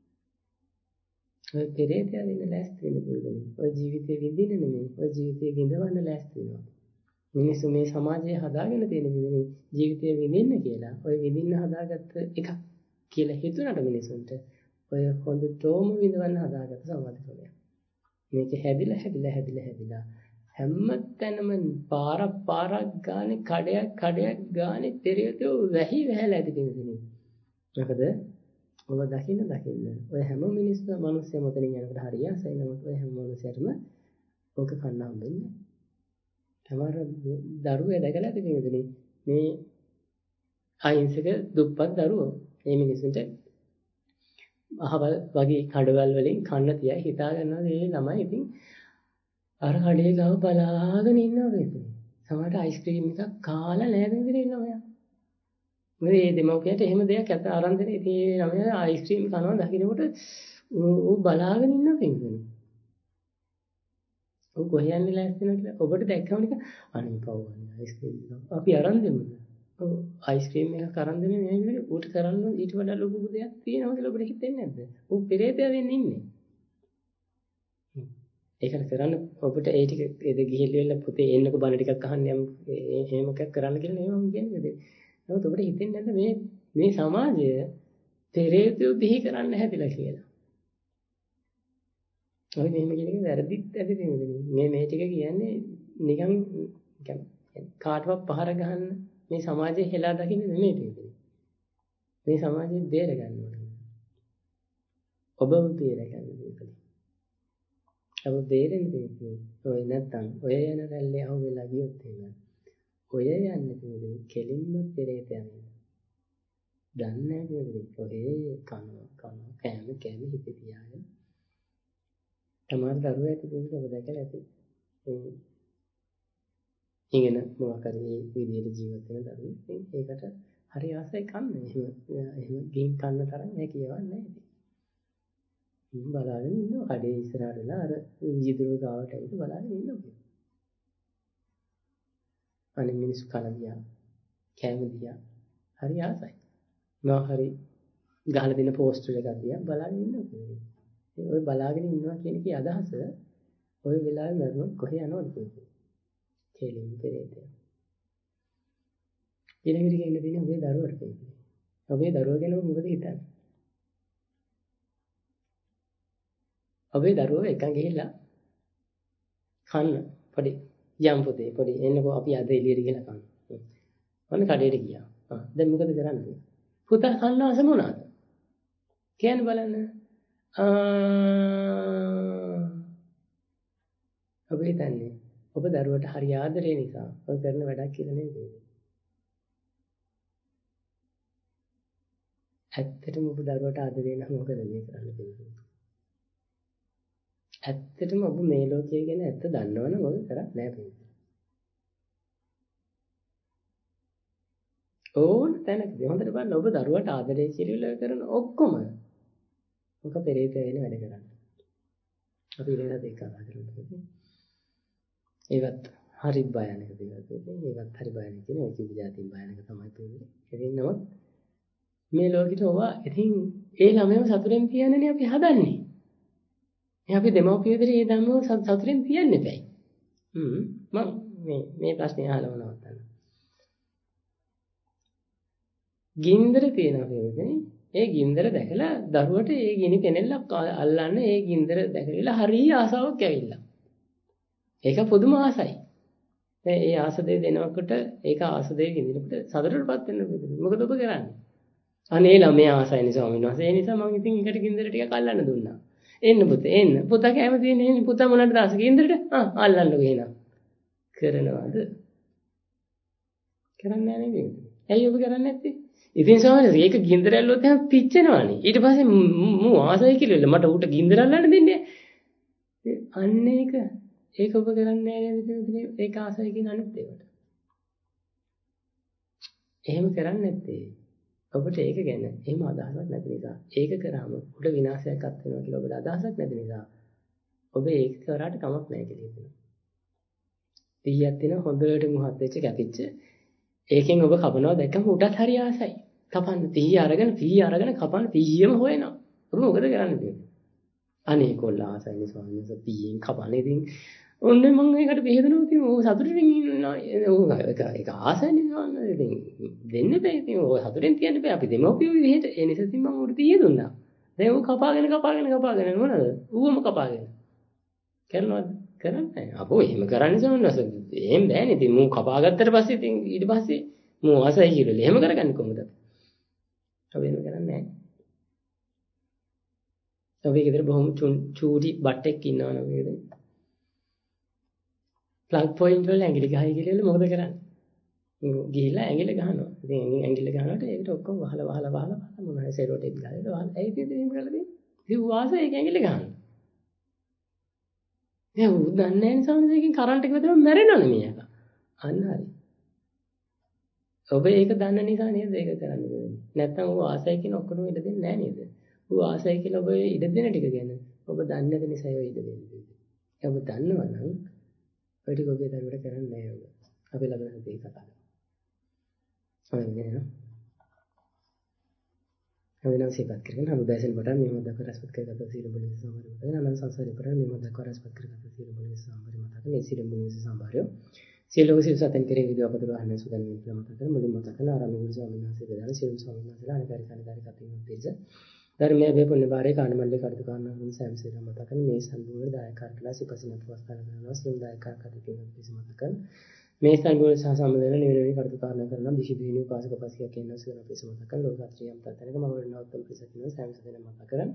ඔය පෙරේතය වෙන්න ලෑස්ති වෙන්න පුළුවන්. ඔය ජීවිතේ විඳින්න නෙමෙයි. ඔය ජීවිතේ විඳවන්න ලෑස්ති වෙනවා. මිනිස්සු මේ සමාජය හදාගෙන තියෙන විදිහේ ජීවිතය විඳින්න කියලා. ඔය විඳින්න හදාගත්ත එකක් කියලා හිතුණාට මිනිසුන්ට ඔය හොඳටම විඳවන්න හදාගත්ත සමාජ ක්‍රමයක්. මේක හැදිලා හැදිලා හැදිලා හැදිලා හැම තැනම පාරක් පාරක් ගානේ කඩයක් කඩයක් ගානේ පෙරේතෝ වැහි වැහැලා ඇති කෙනෙක්. මොකද ඔබ දකින්න දකින්න ඔය හැම මිනිස්සු මිනිස්සු මතනින් යනකොට හරිය ආසයි නමුත් ඔය හැම මිනිස්සුන්ටම ඕක කන්න හම්බෙන්නේ නැහැ. තමර දරුවෝ දැකලා ඇති කෙනෙක් මේ අහිංසක දුප්පත් දරුවෝ මේ මිනිස්සුන්ට අහවල් වගේ කඩවල් වලින් කන්න තියයි හිතා ගන්නවා මේ ළමයි ඉතින් අර කඩේ ගාව බලාගෙන ඉන්නවා වගේ. සමහරට අයිස්ක්‍රීම් එකක් කාලා නැගෙන ඉඳලා ඉන්නවා මෙයා. මේ දෙමව්පියන්ට එහෙම දෙයක් අත අරන් දෙන ඉතින් මේ ළමයා අයිස්ක්‍රීම් කනවා දකින්නකොට ඌ බලාගෙන ඉන්නවා පින්කනේ. ඌ කොහේ යන්නේ ලෑස්ති වෙනවා කියලා ඔබට දැක්කම නිකන් අනේ පව්වන්නේ අයිස්ක්‍රීම් එක. අපි අරන් දෙමුද? ඔව් අයිස්ක්‍රීම් එකක් අරන් දෙන්නේ මේ විදිහට ඌට කරන්න ඊට වඩා ලොකු දෙයක් තියෙනවා කියලා ඔබට හිතෙන්නේ නැද්ද? ඌ පෙරේතයා වෙන්නේ ඉන්නේ. ඒකට කරන්න ඔබට ඒ ටික එද ගිහිල්ලා පුතේ එන්නකෝ බණ ටිකක් අහන්න යම් එහෙම එකක් කරන්න කියලා නේ මම කියන්නේ. නමුත් ඔබට හිතෙන්නේ නැද්ද මේ මේ සමාජය පෙරේතයෝ බිහි කරන්න හැදිලා කියලා? ඔය මෙහෙම කියන එක වැරදිත් ඇති දෙන්නේ. මේ මේ ටික කියන්නේ නිකන් කාටවත් පහර ගහන්න මේ සමාජය හෙලා දකින්න නෙමෙයි තියෙන්නේ. මේ සමාජය බේර ගන්න ඕනේ. ඔබව බේර ගන්න ඕනේ. ඔබ බේරෙන්න තියෙන්නේ. ඔය නැත්තම් ඔය යන රැල්ලේ අහුවෙලා ගියොත් එහෙම. ඔය යන්නේ තියෙන්නේ කෙලින්ම පෙරේතයන්. දන්නේ නැහැ ඔහේ කන කන කෑම කෑම හිතේ තියාගෙන. තමයි දරුවා ඇති දෙයක් ඔබ දැකලා ඇති. ඒ ඉගෙන මොකක් හරි විදියට ජීවත් වෙන දරුවෙක්. ඒකට හරි ආසයි කන්න. එහෙම එහෙම ගින් කන්න තරම් හැකියාවක් නැහැ. බලාගෙන ඉන්නවා කඩේ ඉස්සරහට වෙලා අර විදුරු ගාවට ඇවිත් බලාගෙන ඉන්නවා. අනිත් මිනිස්සු කන දිහා කෑම දිහා හරි ආසයි. මම හරි ගහලා දෙන පෝස්ටර් එකක් දිහා බලාගෙන ඉන්නවා. ඔය බලාගෙන ඉන්නවා කියන කී අදහස ඔය වෙලාවේ මරුණොත් කොහේ යනවද කියන්නේ. කෙලින් පෙරේතය. ඊළඟට කියන්න තියෙන්නේ ඔබේ දරුවට කියන්නේ. ඔබේ දරුවා ගැන මොකද හිතන්නේ? ඔබේ දරුවෝ එකන් ගිහිල්ලා කන්න පොඩි යම් පුතේ පොඩි එන්නකෝ අපි අද එළියට ගිහලා කන්න. ඔන්න කඩේට ගියා. ආ දැන් මොකද කරන්නේ? පුතා කන්න ආස මොනවාද? කියන්න බලන්න. ආ ඔබ හිතන්නේ ඔබ දරුවට හරි ආදරේ නිසා ඔය කරන වැඩක් කියලා නේද? ඇත්තටම ඔබ දරුවට ආදරේ නම් මොකද මේ කරන්න තියෙන්නේ? ඇත්තටම ඔබ මේ ලෝකයේ ගැන ඇත්ත දන්නවනම් ඔය කරන්නේ නැහැ. ඕන තැනකදී හොඳට බලන්න ඔබ දරුවට ආදරේ කියලා කරන ඔක්කොම මොක පෙරේතය වෙන වැඩ කරන්නේ. අපි ඊළඟට ඒක කතා කරමු. ඒවත් හරි භයානක දේවල් කියන්නේ. ඒවත් හරි භයානක කියන ඔය කිව්ව જાතින් භයානක තමයි තියෙන්නේ. ඉතින් නමුත් මේ ලෝකෙට ඕවා ඉතින් ඒ ළමයව සතුටෙන් තියන්නනේ අපි හදන්නේ. මේ අපි දෙමව්පියෝ විතර මේ ධම්මව සතුටෙන් තියන්න එපයි. හ්ම් මම මේ මේ ප්‍රශ්නේ අහලම නවත්තන්න. ගින්දර තියෙනවා කියන්නේ ඒ ගින්දර දැකලා දරුවට ඒ ගිනි පෙනෙල්ල අල්ලන්න ඒ ගින්දර දැකලා හරිය ආසාවක් ඇවිල්ලා. ඒක පුදුම ආසයි. දැන් ඒ ආස දෙය දෙනකොට ඒක ආස දෙය ගින්දිනකොට සතුටටපත් වෙන්න පුළුවන්. මොකද ඔබ කරන්නේ? අනේ ළමයා ආසයිනේ ස්වාමීන් වහන්සේ. ඒ නිසා මම ඉතින් එකට ගින්දර ටිකක් අල්ලන්න දුන්නා. එන්න පුතේ එන්න. පුතා කැමති නේ පුතා මොනවටද ආස ගින්දරට? ආ අල්ලන්නකෝ එහෙනම්. කරනවද? කරන්නේ නැහැ නේද? ඇයි ඔබ කරන්නේ නැත්තේ? ඉතින් ස්වාමීන් වහන්සේ ඒක ගින්දර ඇල්ලුවොත් එහෙනම් පිච්චෙනවානේ. ඊට පස්සේ මූ ආසයි කියලා මට ඌට ගින්දර අල්ලන්න දෙන්නේ. අන්න ඒක ඒක ඔබ කරන්නේ නැහැ නේද? ඒක ආසයි කියන අනිත් ඒවට. එහෙම කරන්නේ නැත්තේ. ඔබට ඒක ගැන එහෙම අදහසක් නැති නිසා ඒක කරාම උඩ විනාශයක් අත් වෙනවා කියලා ඔබට අදහසක් නැති නිසා ඔබ ඒක කරාට කමක් නැහැ කියලා හිතනවා. පීයක් තියෙන හොඳට මුහත් වෙච්ච කැපිච්ච ඒකෙන් ඔබ කපනවා දැක්කම උඩත් හරි ආසයි. කපන්න පීය අරගෙන පීය අරගෙන කපන්න පීයම හොයනවා. ඔබ මොකද කරන්නේ? අනේ කොල්ල ආසයිනේ ස්වාමීන් වහන්සේ පීයෙන් කපන්නේ. ඉතින් ඔන්න මම ඒකට බෙහෙදනවා ඉතින් ඕ සතුටින් ඉන්නවා. ඕ ඒක ආසයිනේ ස්වාමීන් වහන්සේ. ඉතින් දෙන්න බෑ. ඉතින් ඔය සතුටින් තියන්න බෑ. අපි දෙමව්පියෝ විදිහට ඒ නිසා ඉතින් මම උඩ පීය දුන්නා. දැන් ඌ කපාගෙන කපාගෙන කපාගෙන මොනවද? ඌවම කපාගෙන. කරනවද? කරන්නේ නැහැ. අපෝ එහෙම කරන්නේ ස්වාමීන් වහන්සේ. එහෙම බෑනේ. ඉතින් මූ කපාගත්තට පස්සේ ඉතින් ඊට පස්සේ මූ ආසයි කියලා එහෙම කරගන්නේ කොහොමද? අපි එහෙම කරන්නේ නැහැ. ඔබේ ගෙදර බොහොම චූටි බට්ටෙක් ඉන්නවනේ ඔබේ ගෙදර. ප්ලග් පොයින්ට් වල ඇඟිලි ගහයි කියලා මොකද කරන්නේ? ගිහිල්ලා ඇඟිලි ගහනවා. ඉතින් ඇඟිලි ගහනකොට ඒකට ඔක්කොම වහලා වහලා වහලා මොන හරි සෙලෝ ටේප් ගහලා වහලා ඇයි ඉතින් එහෙම කරලා දෙන්නේ? ඉතින් වාස ඒක ඇඟිලි ගහනවා. දැන් ඌ දන්නේ නැහැ නේ සමහරවිට කරන්ට් එක වැදුනම මැරෙනවනේ මේක. අන්න හරි. ඔබ ඒක දන්න නිසා නේද ඒක කරන්නේ. නැත්තම් ඌ ආසයි කියන ඔක්කොම ඉඩ දෙන්නේ නැහැ නේද? ඌ ආසයි කියලා ඔබ ඉඩ දෙන ටික ගැන ඔබ දන්නේ නැති නිසා ඔය ඉඩ දෙන්නේ. ඔබ දන්නවා නම් ඔය ටික ඔබේ දරුවට කරන්නේ නැහැ ඔබ. අපි ළඟ හිතේ කතා කරමු. හරිද නේද? වෙනම සිපත් කරගෙන අනුදැසෙන් කොට මේ මොදක රසපත් කරගත සීල බුලිස සම්බර මතක අනන් සංසාරේ පෙර මේ මොදක රසපත් කරගත සීල බුලිස සම්බර මතක මේ සීල බුලිස සම්බරය සීලෝ සිල් සතෙන් කෙරේ විදිය අපතර වහන්න සුදන් මේ කියලා මතක කර මුලින් මතක කරන ආරම්භ ගුරු ස්වාමීන් වහන්සේ ප්‍රදාන සීලම් ස්වාමීන් වහන්සේලා අනිකාරී කණිකාරී කතින් උත්තේජ ධර්මයේ වේ පුණ්‍ය බාරේ කාණමණ්ඩේ කටයුතු කරන ගුරු සෑම සීලම් මතක කරන මේ සම්බුවර දායකාර කළා සිපසින ප්‍රවස්ථාන කරනවා සීල දායකාර කටයුතු කරන මතක කරන මේ සංගෝල සහ සම්බන්ධන නිවෙන කටයුතු කරන කරන බිහි බිහිනු පාසක පාසික කියන සුවන පිස මතක කරන ලෝකාත්‍රියම් තතනක මම වෙනවත්තම් පිසකින සෑම සදෙන මතක කරන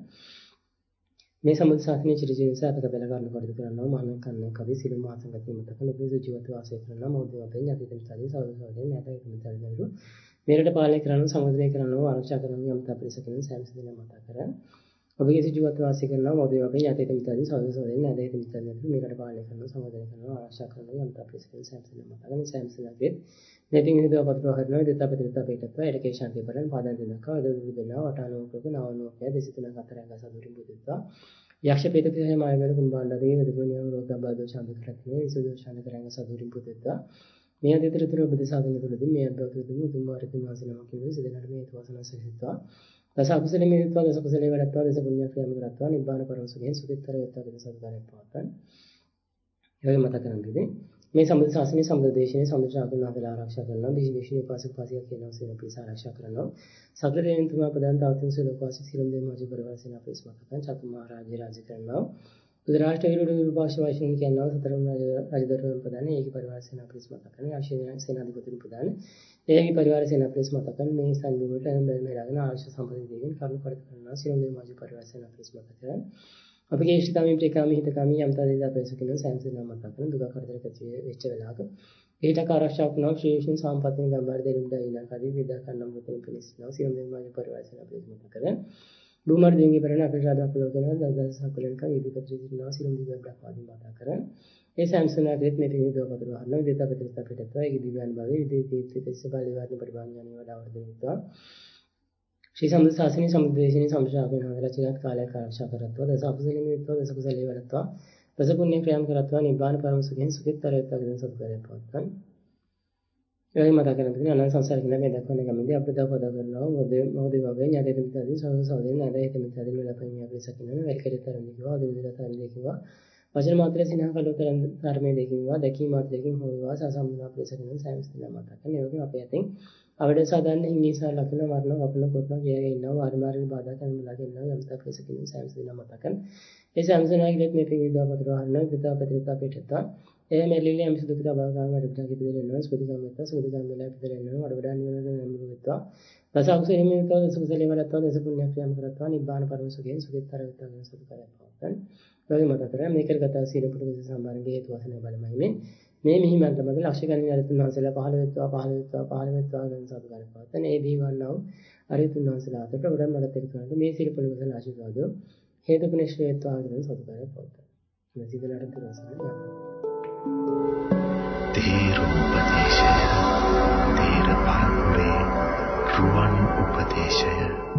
මේ සම්බුද්ධ ශාසනයේ චිරජීවන සාපක බල ගන්න කටයුතු කරනවා මහාන කන්නේ කවි සිළු මාසංගති මතක නුපුරු ජීවිත වාසය කරනවා මොහොතේ අපේ ඥාතිතන් සාදී සෞද සෞදෙන් නැත ඒක මිතල් නේරු මේරට පාලනය කරනවා සමුද්‍රය කරනවා ආරක්ෂා කරනවා යම් තප්පිසකින සෑම සදෙන මතක කරන ඔබගේ ජීවිත වාසය කරනවා මොහොතේ අපේ ඥාතිතන් මිතල් සෞද සෞදෙන් නැත ඒක මිතල් නේරු මේරට පාලනය කරනවා සමුද්‍රය කරනවා ආරක්ෂා කරනවා යම් තප්පිසකින සෑම සදෙන මතක කරන සෑම සදෙනගේ මේකින් හිතව පත්‍රව කරනවා දෙතපතිත අපේටත්වා ඒකේ ශාන්තිය පරණ පාදන් දෙනකව දොළු දෙනවා වටානෝකක නවනෝකය දෙසිතුන හතරක් සතුටින් බුදුත්වා යක්ෂ පේත පිසය මායවල කුම්බාණ්ඩදී වෙදපුණියව රෝග බාධා ශාන්ති කරන්නේ ඉසුදෝ ශාන්ති කරංග සතුටින් බුදුත්වා මේ අධිතරතර ඔබ දසාවෙන තුලදී මේ අද්භූතතුම තුමාර තුමාසනම කියන සිදෙනට මේ තුවාසන සහිතවා දස අකුසල මේත්වා දස කුසලේ වඩත්වා දස පුණ්‍ය ක්‍රියාම කරත්වා නිබ්බාන පරම සුඛයෙන් සුඛිතර වේත්වා කියන සතුටක් පවත්තන් ඒ මත කරන්නේ මේ සම්බුද්ධ ශාසනයේ සම්බුද්ධ දේශනේ සම්බුද්ධ ශාසනය ආරක්ෂා කරනවා බිහි විශ්ණු පාසක පාසික කියන සේන පිස ආරක්ෂා කරනවා සතර දෙවියන් තුමා ප්‍රදාන තවතින් සලෝකවාසී සිරම් දෙම මාජ පරිවාර සේන අපේස් මතකන් චතු මහරජා රාජ්‍ය කරනවා උදරාෂ්ට්‍ර විරුද්ධ විභාෂ වයින් කියනවා සතරම රජදරුවන් ප්‍රදාන ඒකී පරිවාර සේන අපේස් මතකන් ආශීර්වාද සේනාධිපතිතුන් ප්‍රදාන ඒකී පරිවාර සේන අපේස් මතකන් මේ සංගමයට එළඹෙන්න ලාගෙන ආශි සම්පති දෙවියන් කරුණු කටයුතු කරනවා සිරම් දෙම මාජ පරිවාර සේන අපේස් මතකන් අපගේ ඉෂ්ඨකාමී ප්‍රේකාමී හිතකාමී යම් තදේද අපේසකින සෑමසෙන මතක කරන දුක කරදර කතිය වෙච්ච වෙලාවක ඊට ආරක්ෂා කරනවා ශ්‍රේෂ්ඨ සම්පත්තින ගම්බාර දෙරුම් දයිනා කදී විදා කරනම් මුතෙන් පිළිස්නවා සියම් දෙමාගේ පරිවාසන අපේ මතක කරන බුමාර දෙංගේ පරණ අපේ රාජා කුලෝකන දදස සකුලෙන් කා ඉදිපත්‍රි දිනවා සියම් දිව්‍ය බ්‍රහ්මාදී මතක කරන ඒ සෑමසනාගේත් මේ පිණි දව පතර වහන විදතා පිටත පිටතවා ඒ දිව්‍යයන් භාවයේ ඉදී දීප්ති තෙස්ස බලවාදී පරිභාඥානි වඩාවට දෙනවා ශ්‍රී සම්බුද්ධ ශාසනයේ සම්බුද්ධ දේශනේ සම්ශාපන හදලා චිරාත් කාලයක් ආරක්ෂා කරත්වා දස අකුසලෙ මිත්වා දස කුසලේ වඩත්වා දස පුණ්‍ය ක්‍රියාම් කරත්වා නිබ්බාන පරම සුඛයෙන් සුඛිතර වේත්වා කියන සතුටේ පවත්තන් ඒ මත කරන්නේ අනන්ත සංසාරික නැමෙ දක්වන ගමන්දී අපිට පද කරනවා මොදේ මොදේ වගේ ඥාතේ මිත්‍යාදී සෝස සෝදෙන් නැද හේත මිත්‍යාදී වලපින් අපි සකිනන වෙල්කරිතරන් දිකවා දුරුදරතරන් දිකවා වචන මාත්‍රයේ සිනහ කලෝතරන් ධර්මයේ දෙකින්වා දැකීම මාත්‍රයෙන් හොයවා සසම්මුණ අපේ සකිනන සයන්ස් දින මත කරන ඒ වගේ අපේ අතින් අවඩ සාධාරණ හිංගීසා ලකුණ මරණ වපන කොටන කියගෙන ඉන්නවා වාරමාරි බාධා කරන ලගෙන ඉන්නවා යම් තප්පේ සකිනන සයන්ස් දින මත කරන ඒ සම්සනාගිලෙත් මේ පින් විදවා පතර වහන්න විදතා පත්‍රිකා පිටත්තා ඒ මෙලිලි යම් සුදුක තබා ගන්න වැඩ පිටක දෙලනවා ස්පතිකම් මෙත්තා සුදුකම් මෙලා පිටදෙනවා වඩ වඩා නිවන නම්බු වෙත්වා දස අකුසල හිමිතෝ දස කුසලේ වලත්වා දස පුණ්‍ය ක්‍රියාම් කරත්වා නිබ්බාන පරම සුඛයෙන් සුඛිතර වෙත්වා කියන සතුටක් පවත්තන් ඔය මත කර මේ කරගත සීල පුරුෂ සම්බන්ධයේ හේතු වශයෙන් බලමයි මේ මේ මිහිමන්ත මත ලක්ෂ ගණන් අරිතුන් වහන්සේලා පහළ වෙත්වා පහළ වෙත්වා පහළ වෙත්වා කියන සතුටක් පවත්තන් ඒ දීවන්නව අරිතුන් වහන්සේලා අතට වඩා මඩත් එක්ක කරන්නේ මේ සීල පුරුෂ ආශිර්වාදෝ හේතු පුනිශ්‍රේත්වා කියන සතුටක් පවත්තන් මේ සිදලට දරසන තේරුම් උපදේශය තේර පරපුරේ රුවන් උපදේ විශය